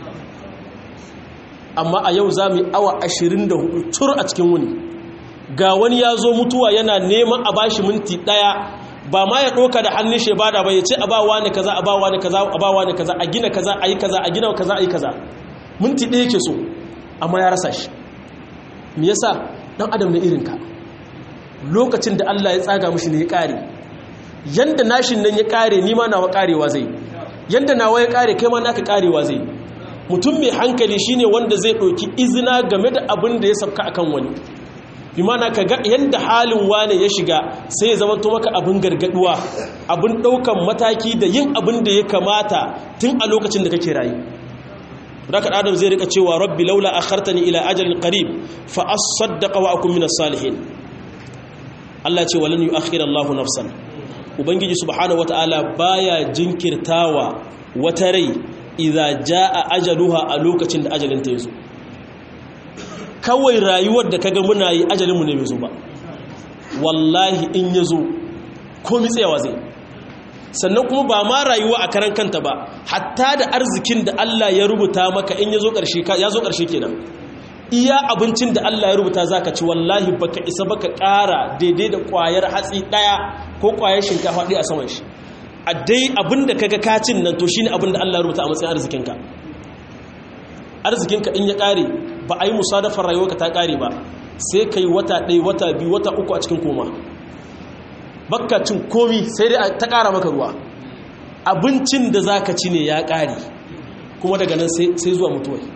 Amma a yau za mu yi awa 24 tur a cikin wuni. Ga wani ya zo mutuwa yana neman a bashi minti daya, ba ma ya ɗoka da hannun shi ba da ba, ya ce a ba wani kaza, a ba wani kaza, a ba wani kaza, a gina kaza, a yi kaza, a gina kaza, a yi kaza. Minti ɗaya ke so, amma ya rasa shi. Me yasa? Dan adam na irinka. Lokacin da Allah ya tsaga mushi ne ya kare, yanda nashin nan ya kare, ni ma nawa karewa zai, yanda nawa ya kare, kai ma naka karewa zai. Mutum mai hankali shine wanda zai ɗauki izina game da abin da ya sabka akan wani. bi mana ka ga yanda halin wane ya shiga sai ya zama to maka abin gargaduwa, abin daukan mataki da yin abin da ya kamata tun a lokacin da kake rayu. Raka Adam zai rika cewa rabbi laula akhartani ila ajalin qarib fa asaddaqa wa akun minas salihin. Allah ce walan yu'akhkhira Allahu nafsan. Ubangiji subhanahu wataala baya jinkirtawa wata rai idza jaa ajaluha a lokacin da ajalin ta yazo. Kawai rayuwar da kaga muna yi ajalin mu ne bai zo ba. Wallahi in yazo komai tsayawa zai. Sannan kuma ba ma rayuwa a karan kanta ba, hatta da arzikin da Allah ya rubuta maka in yazo karshe ya zo karshe kenan. Iya abincin da Allah ya rubuta zaka ci wallahi baka isa baka ƙara daidai da ƙwayar hatsi ɗaya ko ƙwayar shinkafa ɗaya a saman shi. A dai abinda kaga kacin nan to shine abinda Allah ya rubuta a matsayin arzikinka. Arzikinka in ya ƙare ba a yi musadafar rayuwarka ta ƙare ba, sai kai wata ɗaya, wata biyu, wata uku a cikin koma. Bakka cin komi sai dai ta ƙara maka ruwa. Abincin da zaka ci ne ya ƙare, kuma daga nan sai zuwa mutuwai.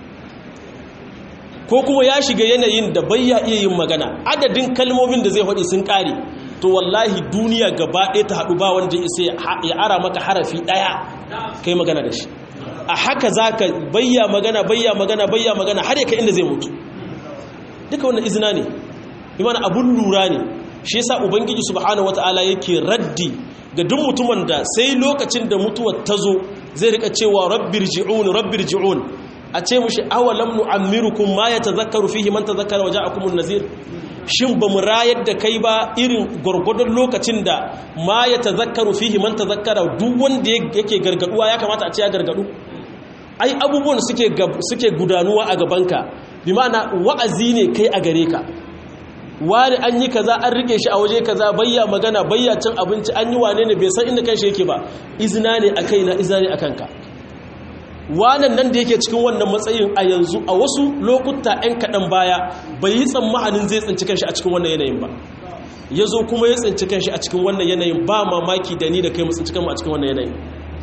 Ko kuma ya shiga yanayin da bai ya iya yin magana, adadin kalmomin da zai faɗi sun ƙare, to wallahi duniya gaba ɗaya ta haɗu ba wanda ya ara maka harafi ɗaya kai magana da shi. A haka za ka bayya magana har ya kai inda zai mutu. Duka wannan izina ne, imana abun lura ne. Shi yasa Ubangiji subhanahu wata'ala yake raddi ga duk mutumin da sai lokacin da mutuwar ta zo zai rika cewa rabbirji'un. A ce mushi awalam nu'ammirukum ma yatazakkaru fihi man tazakkara waja'akumun nazir. Shin bamu rayar da kai ba irin gurgurdon lokacin da ma yatazakkaru fihi man tazakkara, duk wanda yake gargaduwa ya kamata a ce ya gargadu. Ai abubuwan suke gudanuwa a gabanka, bi ma'ana wa'azi ne kai a gare ka. Wani an yi kaza, an rike shi a waje kaza, bayya magana, bayya cin abinci, an yi wane ne bai san inda kanshi yake ba, izina ne a kaina, izina ne a kanka. Wanan nan da yake cikin wannan matsayin a yanzu a wasu lokuta 'yan kaɗan baya bai yi tsammanin zai tsinci kanshi a cikin wannan yanayin ba, ya zo kuma ya tsinci kanshi a cikin wannan yanayin. Ba mamaki da ni da kai mu tsinci kanmu a cikin wannan yanayin.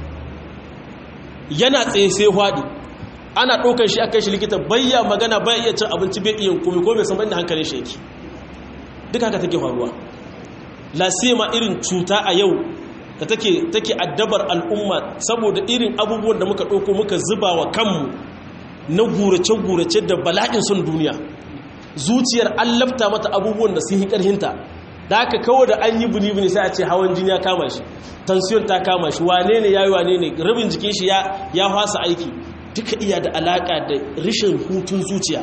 Yana tsaye sai hwaɗi, ana ɗaukar shi aka shi likita, bayya magana, bai iya cin abinci, bai iya komai, ko bai san inda hankalin shi yake. Duka haka take faruwa. Lasima irin cuta a yau da take addabar al'umma saboda irin abubuwan da muka ɗauko muka zuba wa kanmu na gurace-gurace da bala'in son duniya. Zuciyar an lafta mata abubuwan da sun yi ƙarhinta, da haka kawai da an yi bini-bini sai a ce hawan jini ya kama shi, tansiyon ta kama shi, wane ne ya yi wane ne, rabin jikin shi ya fasa aiki. Duka iya da alaƙa da rashin hutun zuciya.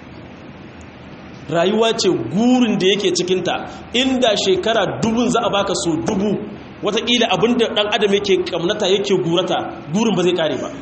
Rayuwa ce gurin da yake cikinta, inda shekara 1000 za a baka so 1000, wataƙila abinda ɗan adam yake ƙamnata yake gurata, gurin ba zai ƙare ba.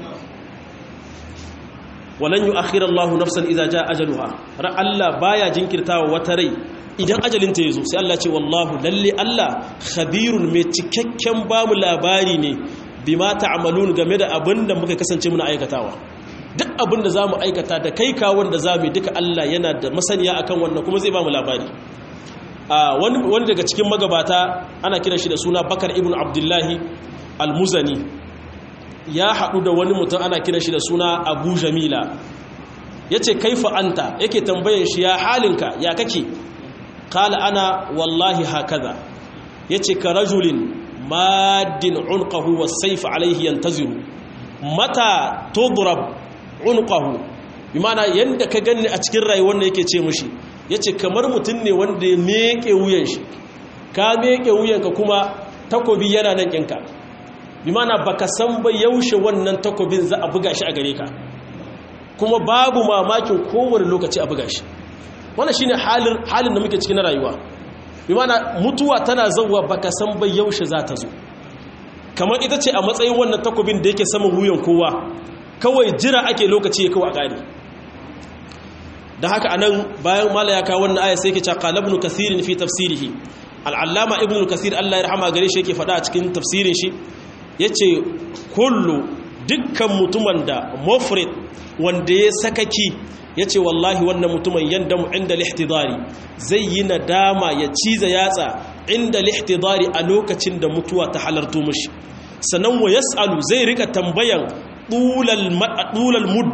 Walan yu'akhkhira Allahu nafsan idza jaa ajaluha. Allah baya jinkirtawa wata rai idan ajalinta yazo. Sai Allah ce wallahu lalle Allah khabirun mai cikakken bamu labari ne bima ta'malun game da abinda muka kasance muna aikatawa. Duk abinda zamu aikata da kai ka wanda zamu duka Allah yana da masaniya akan wannan, kuma zai bamu labari. Wani daga cikin magabata ana kiran shi da suna Bakar ibn Abdullahi al-Muzani, ya haɗu da wani mutum ana kiran shi da suna Abu Jamila. Ya ce kaifa anta, yake tambayin shi ya halinka, ya kake? Kala ana wallahi hakaza. Ya ce ka rajulin maddin unqahu was sayf alayhi yantaziru mata tudrab unqahu. Bi ma'ana yanda ka ganni a cikin rayuwar da yake ce mushi, yace kamar mutum ne wanda ya meke wuyan shi, ka meke wuyanka kuma takobi yana nan kinka. Bi ma'ana baka san ba yaushe wannan takobin za a buga shi a gare ka, kuma babu mamakin kowane lokaci a buga shi. Wannan shine halin da muke cikin rayuwa. Bi ma'ana mutuwa tana zawwa baka san ba yaushe za ta zo, kamar ita ce a matsayin wannan takobin da yake saman wuyan kowa, kawai jira ake lokaci ya kawai a gane. Da haka anan bayan mala ya kawo wannan aya sai yake cewa qala ibn kathir fi tafsirihi. Al-allama ibn kathir Allah ya rahama gare shi yake faɗa a cikin tafsirin shi, yace kullu dukkan mutumin da mufrid wanda ya sakaki, yace wallahi wannan mutumin yandamu inda lihtidari, zai yi nadama ya ciza yatsa inda lihtidari a lokacin da mutuwa ta halarto mishi. Sannan wa yasalu zai rika tambayan tulal mudda,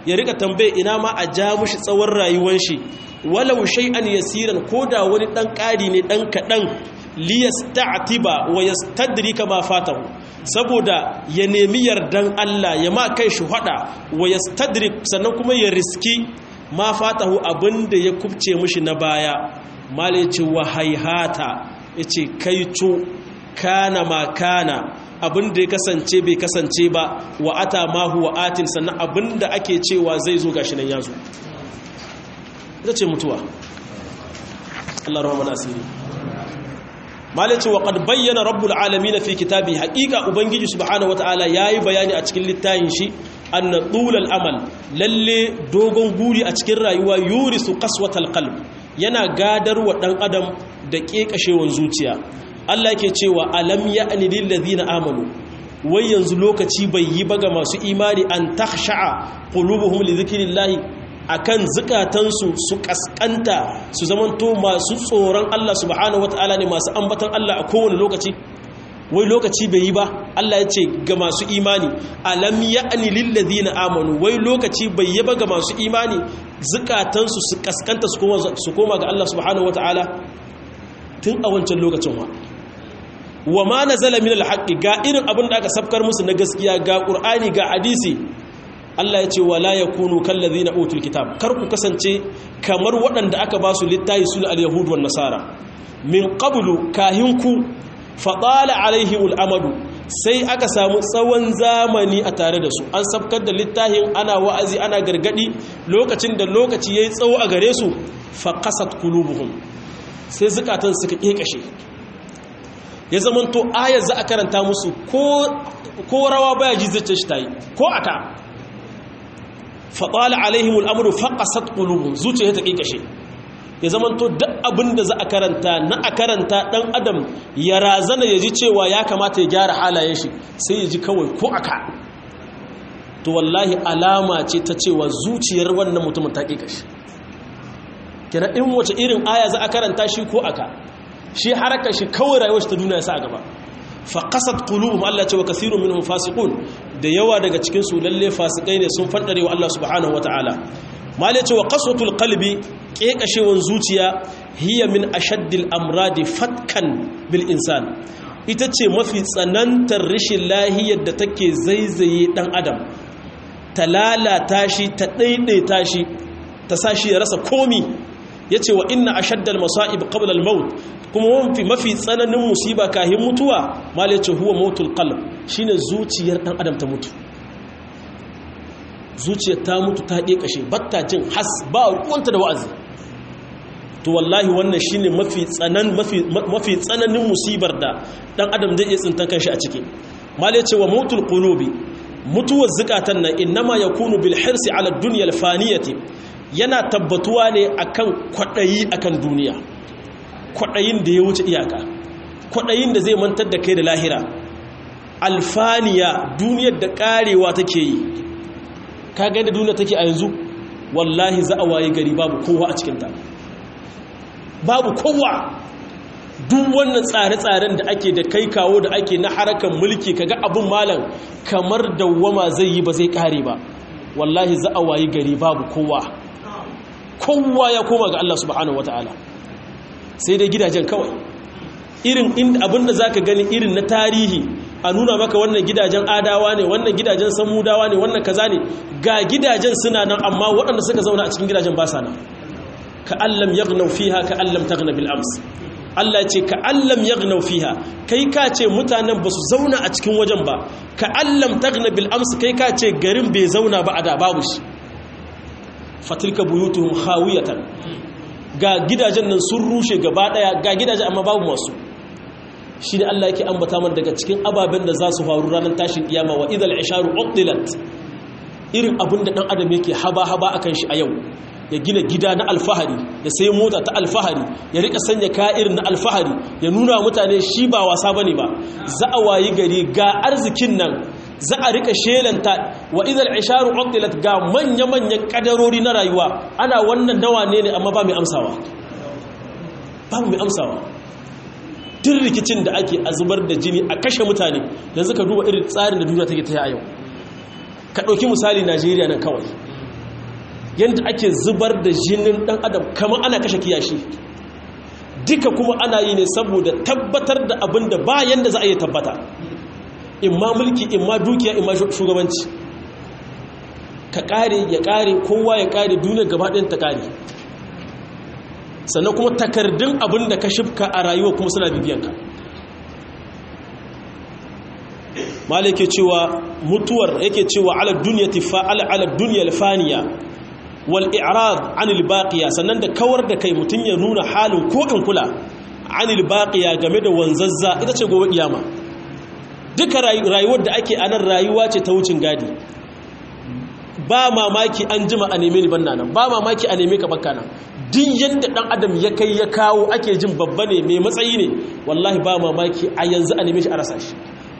ya rika tambaye ina ma a ja mushi tsawon rayuwar shi walau shay'an yasiran koda wani dan ƙari ne dan kadan liyasta'tiba wa yastadrika ma fatahu saboda ya nemi yardan Allah ya ma kai shi hada wa yastadrik sannan kuma ya riski ma fatahu abinda ya kubce mushi na baya mala yace wa haihata yace kaico kana ma kana abinda ya kasance bai kasance ba wa ata ma huwa atin sannan abinda ake cewa zai zo gashi nan yazo ita ce mutuwa Allah rahmana asiri malaci wa qad bayyana rabbul alamin fi kitabi haqiqa ubangiji subhanahu wataala yayi bayani a cikin littafin shi anna tulal amal lalle dogon guri a cikin rayuwa yurisu qaswatal qalb yana gadarwa dan adam da kekashewan zuciya Allah yake cewa alam ya'ni lil ladina amanu wai yanzu lokaci bai yi ba ga masu imani an takhsha'a qulubuhum li dhikrillahi akan zukatansu su kaskanta su zamanto masu tsoron Allah subhanahu wataala ne masu ambatan Allah a kowane lokaci wai lokaci bai yi ba Allah ya ce ga masu imani alam ya'ni lil ladina amanu wai lokaci bai yi ba ga masu imani zukatansu su kaskanta su koma ga Allah subhanahu wataala tun a wancan lokacin wa ma nazala min al-haqqi ga irin abin da aka safkar musu na gaskiya ga Qur'ani ga hadisi Allah ya ce wala yakunu kal ladina utul kitab kar ku kasance kamar waɗanda aka ba su littafi su al-yahud wan nasara min qablu kahinku fadala alaihimul amadu sai aka samu tsawon zamani a tare da su an safkar da littafin ana wa'azi ana gargadi lokacin da lokaci yayi tsawo a gare su faqasat qulubuhum sai zukatan suka kekashe ya zamanto ayar za a karanta musu ko rawa baya ji zai shi tayi ko aka faɗala alaihimul amru faqasat qulubuhum zuciya ta kekashe ya zamanto duk abinda za a karanta na a karanta dan adam ya razana ya ji cewa ya kamata ya gyara halayen shi sai ya ji kawai ko aka to wallahi alama ce ta cewa zuciyar wannan mutumin ta kekashe kenan in wace irin aya za a karanta shi ko aka shi harakar shi kawai rayuwar shi ta duniya sa a gaba fa qasat qulubuhum Allah ce wa kathirun minhum fasiqun da yawa daga cikin su lalle fasikai ne sun fadare wa Allah subhanahu wataala mala ce wa qaswatul qalbi kekashewan zuciya hiya min ashaddil amradi fatkan bil insan ita ce mafi tsanantar rashin lahiyar da take zaizaye dan adam ta lalata shi ta daidaita shi ta sashi ya rasa komi yace wa inna ashaddal masa'ib qabla al-maut kuma mafi tsananin musiba kahin mutuwa mal yace huwa mautul qalb shine zuciyar dan adam ta mutu zuciyar ta mutu ta kekashe batta jin has ba ruwanta da wa'azi to wallahi wannan shine mafi tsananin musibar da dan adam zai iya tsintan kanshi a ciki mal yace wa mautul qulubi mutuwar zakatan nan inma yakunu bil hirsi ala ad-dunya al-faniyati yana tabbatuwa ne akan kwaɗayi akan duniya kwaɗayin da ya wuce iyaka kwaɗayin da zai mantar da kai da lahira alfaniya duniyar da ƙarewa take yi ka ga da duniya take a yanzu wallahi za a waye gari babu kowa a cikinta babu kowa duk wannan tsare-tsaren da ake da kai kawo da ake na harakan mulki kaga abun malam kamar dawwama zai yi ba zai ƙare ba wallahi za a waye gari babu kowa ya koma ga Allah subhanahu wataala sai dai gidajen kawai irin abinda zaka gani irin na tarihi a nuna maka wannan gidajen adawa ne wannan gidajen samudawa ne wannan kaza ne ga gidajen suna nan amma waɗanda suka zauna a cikin gidajen ba sa nan ka allam yaghnaw fiha ka allam taghna bil ams Allah ce ka allam yaghnaw fiha kai ka ce mutanen ba su zauna a cikin wajen ba ka allam taghna bil ams kai ka ce garin bai zauna ba a da babu shi fatilka buyutuhum khawiyatan ga gidajen nan sun rushe gaba daya ga gidajen amma babu masu shi ne Allah yake ambata mana daga cikin ababen da za su faru ranar tashin kiyama wa idal isharu uqdilat irin abin da dan adam yake haba akan shi a yau ya gina gida na alfahari ya sayi mota ta alfahari ya rika sanya irin na alfahari ya nuna mutane shi ba wasa bane ba za a wayi gari ga arzikin nan za a rika shelanta wa idal isharu uqdilat ga manya-manyan kadarori na rayuwa ana wannan nawa ne amma ba mai amsawa tun rikicin da ake azubar da jini a kashe mutane yanzu ka duba irin tsarin da duniya take ta yau ka ɗauki misali Najeriya nan kawai yanda ake zubar da jinin dan adam kamar ana kashe kiyashi duka kuma ana yi ne saboda tabbatar da abin da ba yanda za a yi tabbata, imma mulki imma dukiya imma shugabanci, ka kare ya kare kowa ya kare duniyar gaba ɗayan ta kare, sannan kuma takardun abin da ka shifka a rayuwa kuma suna bibiyanka. malik yake cewa mutuwar yake cewa ala dunya alfaniya wal i'rad anil baqiya, sannan da kawar da kai mutun ya nuna halin ko in kula anil baqiya game da wanzazza ita ce gobe kiyama. duka rayuwar da ake anan rayuwa ce ta wucin gadi, ba mamaki an jima a neme ni banna nan, ba mamaki a neme ka bakka nan. duk yadda dan adam ya kai ya kawo ake jin babba ne mai matsayi ne, wallahi ba mamaki a yanzu a neme shi a rasa shi.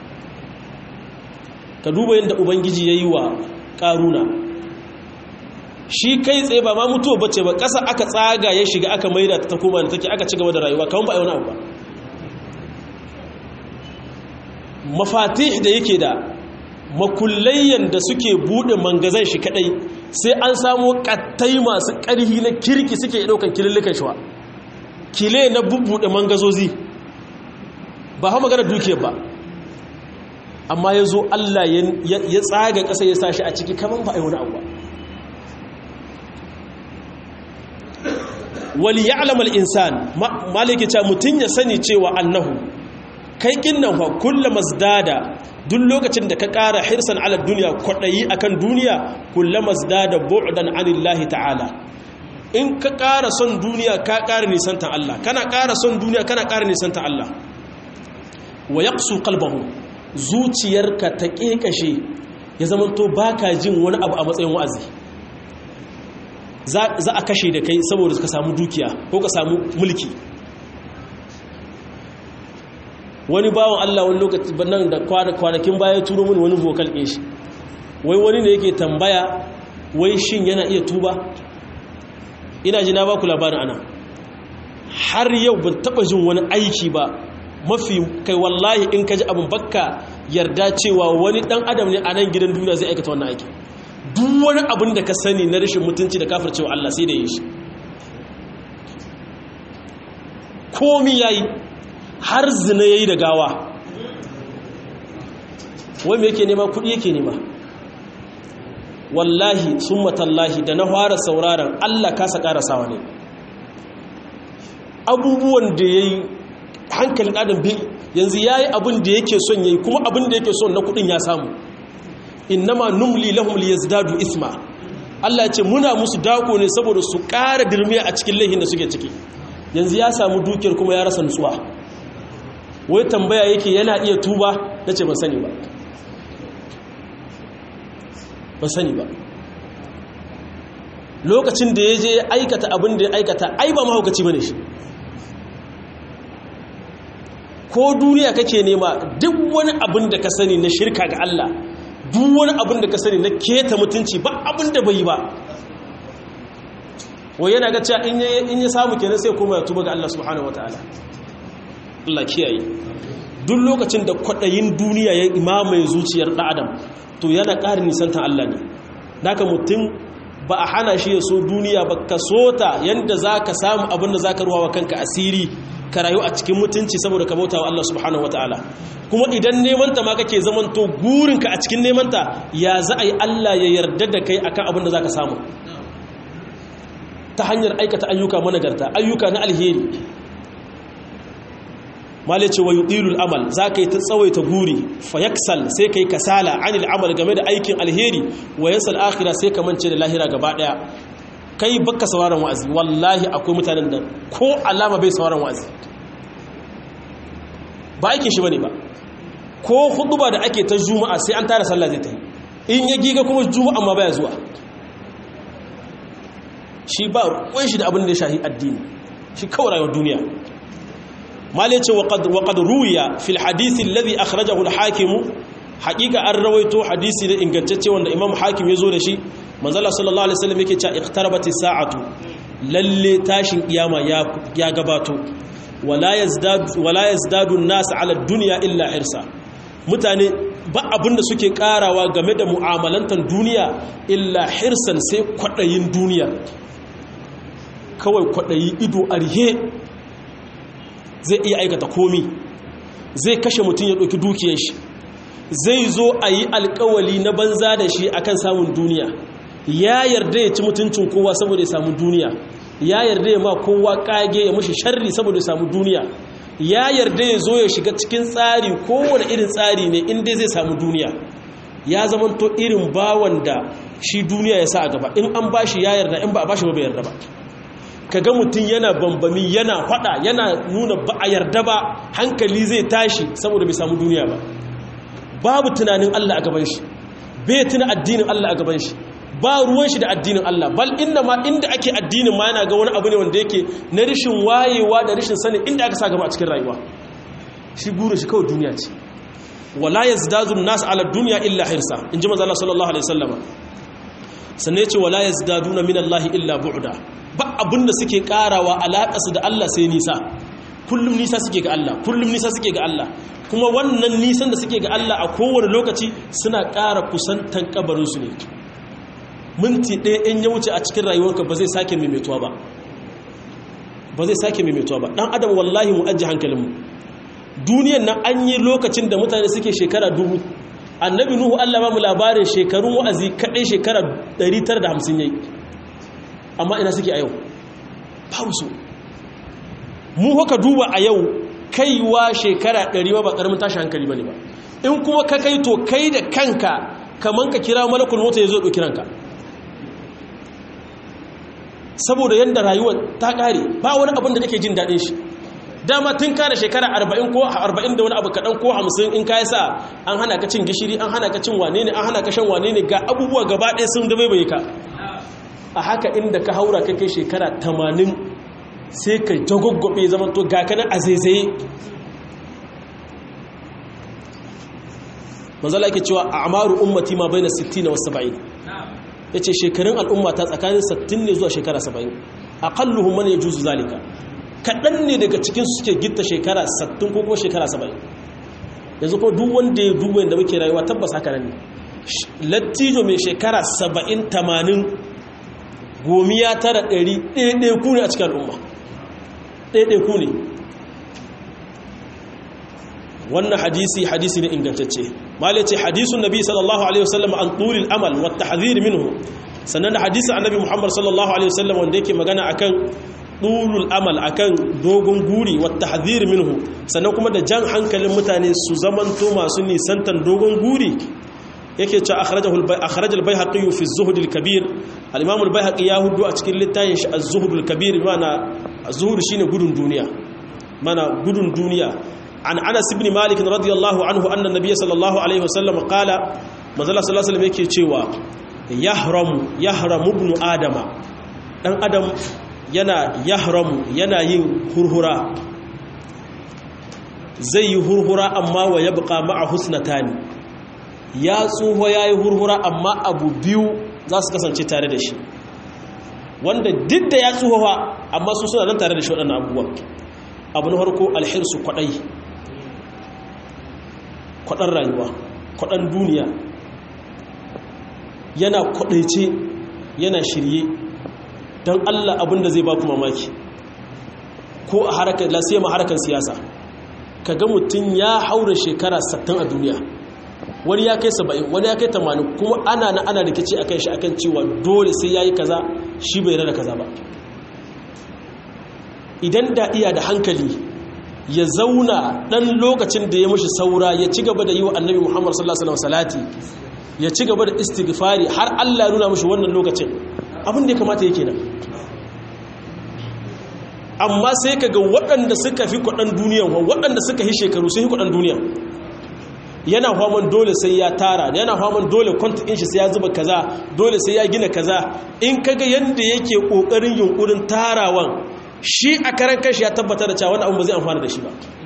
ka duba yadda ubangiji ya yi wa ƙaruna, shi kai tsaye ba ma mutuwa bace ba, ƙasa aka tsaga ya shiga aka maida ta koma da take aka ci gaba da rayuwa kawai ba a yi wani abu ba. mafatih da yake da makullayyan da suke buɗe mangazan shi kadai sai an samu kattai masu ƙarhi na kirki suke ɗaukan kilillikan shi wa kile na bubbuɗe mangazozi, ba hau magana dukiyar ba, amma ya zo Allah ya tsaga ƙasa ya sashi a ciki kamar ba a yi wani abu. wali ya alamar insan maliki ce mutum ya sani cewa annahu kai kinnan fa kulla masdada, duk lokacin da ka ƙara hirsan ala duniya kwaɗayi akan duniya, kulla masdada bu'dan anillahi ta'ala. in ka ƙara son duniya ka ƙara nisantan Allah, kana ƙara son duniya kana ƙara nisantan Allah. wa yaqsu qalbahu, zuciyarka ta ƙeƙashe ya zamanto ba ka jin wani abu a matsayin wa'azi, za a kashe da kai saboda ka samu dukiya ko ka samu mulki. wani bawan Allah wani lokaci nan da kwanakin baya turo mini wani vocal ɗin shi, wai wani ne yake tambaya wai shin yana iya tuba. ina ji na baku labarin ana har yau ban taɓa jin wani aiki ba mafi kai, wallahi in ka ji abin bakka yarda cewa wani dan adam ne a nan gidan duniya zai aikata wannan aiki. duk wani abin da ka sani na rashin mutunci da kafircewa Allah sai da yi shi, komi yayi, har zina yayi da gawa. wai me yake nema? kudi yake nema. wallahi summa tallahi da na fara sauraron Allah kasa karasawa ne. abubuwan da yayi hankalin adam bai, yanzu yayi abin da yake son yayi, kuma abin da yake son na kudin ya samu. innama numli lahum liyazdadu isma, Allah ya ce muna musu dako ne saboda su ƙara dirmiya a cikin laihin da suke ciki. yanzu ya samu dukiyar kuma ya rasa nutsuwa, wai tambaya yake yana iya tuba. nace ban sani ba, ban sani ba. lokacin da ya je aikata abin da ya aikata, ai ba mahaukaci bane shi. ko duniya kake nema, duk wani abin da ka sani na shirka ga Allah, duk wani abin da ka sani na keta mutunci, ba abin da bai ba. wai yana ga cewa in ya samu kenan sai koma ya tuba ga Allah subhanahu wataala. Allah kiyaye. duk lokacin da kwaɗayin duniya ya imamaye zuciyar ɗan adam, to yana ƙarin nisantan Allah ne. naka mutum ba a hana shi ya so duniya ba, ka so ta yadda za ka samu abin da za ka ruwa wa kanka asiri, ka rayu a cikin mutunci saboda ka bauta wa Allah subhanahu wataala. kuma idan nemanta ma kake zamanto gurinka a cikin nemanta, ya za a yi Allah ya yarda da kai akan abin da za ka samu ta hanyar aikata ayyuka managarta, ayyuka na alheri. mala ce wa yutilul amal, za ka yi ta tsawaita guri, fayaksal sai ka yi kasala anil amal game da aikin alheri, wa yansal akhira sai ka mance da lahira gaba daya. kai baka sauraron wa'azi, wallahi akwai mutanen da ko alama bai sauraron wa'azi, ba aikin shi bane ba. ko huduba da ake ta juma'a sai an tara sallah zai ta yi, in ya giga kuma juma'a ma baya zuwa. shi ba ruwan shi da abin da ya shahi addini, shi kawai rayuwar duniya. mali ce wa qad ruwiya fil hadith alladhi akhrajahu al-hakim, haqiqa an rawaito hadisi da ingantacce wanda imam hakim ya zo da shi. manzala sallallahu alaihi wasallam yake cewa iqtarabati sa'atu, lalle tashin kiyama ya gabato. wala yazdadu an-nas ala ad-dunya illa irsa, mutane ba abinda suke karawa game da mu'amalantar duniya illa hirsan sai kwadayin duniya kawai kwadayi ido arhe zai iya aikata komi zai kashe mutum ya ɗauki dukiyar shi zai zo a yi alkawali na banza da shi akan samun duniya ya yarda ya ci mutuncin kowa saboda ya samu duniya ya yarda ya ma kowa kage ya mushi sharri saboda ya samu duniya ya yarda ya zo ya shiga cikin tsari kowane irin tsari ne inda zai samu duniya ya zamanto irin bawan da shi duniya ya sa a gaba in an bashi ya yarda in ba a bashi ba bai yarda ba kaga mutum yana bambami yana fada yana nuna ba a yarda ba hankali zai tashi saboda bai samu duniya ba babu tunanin Allah a gaban shi bai tuna addinin Allah a gaban shi ba ruwan shi da addinin Allah bal inna ma inda ake addinin ma yana ga wani abu ne wanda yake na rishin wayewa da rishin sanin inda aka sa gaba a cikin rayuwa shi burin shi kawai duniya ce wala yazdadu an-nas ala dunya illa hirsa inji manzo Allah sallallahu alaihi wasallam sannan yace wala yazdaduna min Allah illa bu'da ba abinda suke karawa alaƙarsu da Allah sai nisa kullum nisa suke ga Allah kullum nisa suke ga Allah kuma wannan nisan da suke ga Allah a kowane lokaci suna ƙara kusantan kabarinsu ne minti ɗaya in ya wuce a cikin rayuwarka ba zai sake maimaituwa ba ba zai sake maimaituwa ba ɗan adam wallahi mu ajiye hankalinmu duniyan nan an yi lokacin da mutane suke shekara 1000 annabi nuhu Allah ba mu labarin shekarun wa'azi kaɗai shekara 950 yayi amma ina suke a yau babu su mu haka duba a yau kaiwa shekara 100 ba karamin tashi hankali bane ba in kuma ka kai to kai da kanka kaman ka kira malakul mota yazo dauki ranka saboda yanda rayuwar ta kare ba wani abin da kake jin dadin shi dama tun kana shekara 40 ko 40 da wani abu kadan ko 50 in kai sa an hana ka cin gishiri an hana ka cin wane ne an hana ka shan wane ne ga abubuwa gaba ɗaya sun da bai ka a haka inda ka haura ka kai shekara 80 sai ka jagoggobe zaman to ga kanan a zaizaye manzala yake cewa a amaru ummati ma bai na 60 wa 70 ya ce shekarun al'umma ta tsakanin 60 ne zuwa shekara 70 aƙalluhun mana ya juzu zalika kaɗan ne daga cikin suke gitta shekara 60 ko kuma shekara 70 yanzu kuma duk wanda ya duba yadda muke rayuwa tabbas haka nan ne lattijo mai shekara 70-80 gomiya tara 100 ɗaiɗai ku ne a cikin al'umma ɗaiɗai ku ne wannan hadisi ne ingantacce malai ce hadisun nabi sallallahu alaihi wasallam an turil amal wa tahdhir minhu sannan da hadisin annabi muhammad sallallahu alaihi wasallam wanda yake magana akan turul amal akan dogon guri wa tahdhir minhu sannan kuma da jan hankalin mutane su zamanto masu nisantan dogon guri yake cewa akhraj al-baihaqi fi az-zuhd al-kabir al-imam al-baihaqi ya hudu a cikin littafin shi az-zuhd al-kabir mana az-zuhd shine gudun duniya mana gudun duniya an Anas ibn Malik radiyallahu anhu anna an-nabiy sallallahu alaihi wasallam qala manzala sallallahu alaihi wasallam yake cewa yahramu ibn adama dan adam yana yin hurhura zai yi hurhura amma wa yabqa ma'a husnatani ya tsuho yayi hurhura amma abu biyu za su kasance tare da shi wanda duk da ya tsuhowa amma su suna nan tare da shi waɗannan abubuwa abu na farko alhirsu kwaɗan rayuwa kwaɗan duniya yana kwaɗaice yana shirye don Allah abinda zai ba ku mamaki ko a harkar lasema harkar siyasa ka ga mutum ya haura shekara 60 a duniya wani ya kai 70 wani ya kai 80 kuma ana rikici akan shi akan cewa dole sai yayi kaza shi bai rada kaza ba idan da iya da hankali ya zauna dan lokacin da ya mushi saura ya ci gaba da yi wa annabi Muhammad sallallahu alaihi wasallam salati ya ci gaba da istighfari har Allah ya nuna mushi wannan lokacin abin da ya kamata yake nan amma sai kaga waɗanda suka fi kwaɗan duniyan waɗanda suka yi shekaru sun yi kwaɗan duniyan yana faman dole sai ya tara yana faman dole kwantin shi sai ya zuba kaza dole sai ya gina kaza in kaga yanda yake kokarin yunkurin tarawan shi a karan kashi ya tabbatar da cewa wani abu ba zai amfana da shi ba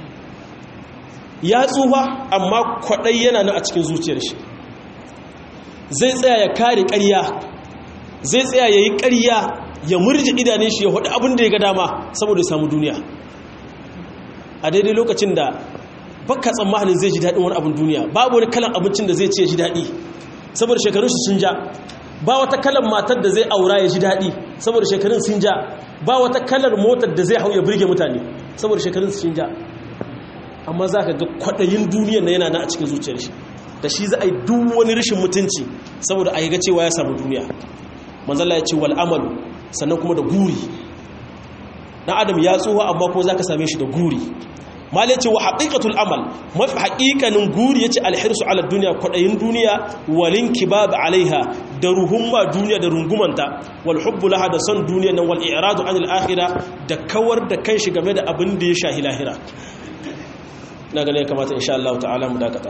ya tsufa amma kwaɗai yana nan a cikin zuciyar shi zai tsaya ya kare ƙarya zai tsaya ya yi ƙarya ya murje idanun shi ya hudu abin da ya ga dama saboda ya samu duniya a daidai lokacin da baka tsammanin zai ji daɗin wani abin duniya, babu wani kalan abincin da zai ce ji daɗi saboda shekarun shi sun ja, ba wata kalan matar da zai aura ya ji daɗi saboda shekarun sun ja, ba wata kalar motar da zai hau ya burge mutane saboda shekarun sun ja. Amma za ka ga kwaɗayin duniyar na yana na a cikin zuciyar shi, da shi za a yi duk wani rashin mutunci saboda a yi ga cewa ya samu duniya. manzala ya ce wal amalu, sannan kuma da guri. na adam ya tsoho amma kuma za ka same shi da guri. mal ya ce wa haƙiƙatul amal, mafi haƙiƙanin guri ya ce alhirsu ala duniya, kwaɗayin duniya, walin kibab alaiha, da ruhumma duniya da rungumanta, wal hubbu laha, da son duniya nan, wal i'radu anil akhirah, da kawar da kanshi game da abin da ya shahi lahira. na gane ya kamata insha Allah ta'ala mu dakata.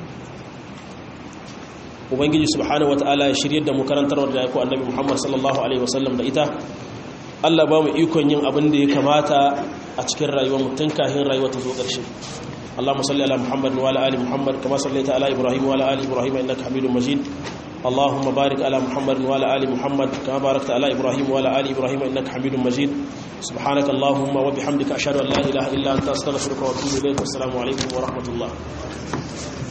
Ubangiji subhanahu wata'ala ya shirye da mu karantarwar da ya ku annabi Muhammad sallallahu alaihi wasallam da ita. Allah ba mu ikon yin abin da ya kamata a cikin rayuwar mu tun kafin rayuwar ta zo ƙarshe. Allahumma salli ala Muhammad wa ala ali Muhammad kama sallaita ala Ibrahim wa ala ali Ibrahim innaka Hamidum Majid. Allahumma barik ala Muhammad wa ala ali Muhammad kama barakta ala Ibrahim wa ala ali Ibrahim innaka Hamidum Majid. Subhanaka Allahumma wa bihamdika ashhadu an la ilaha illa anta astaghfiruka wa atubu ilayk. Wassalamu alaikum wa rahmatullah.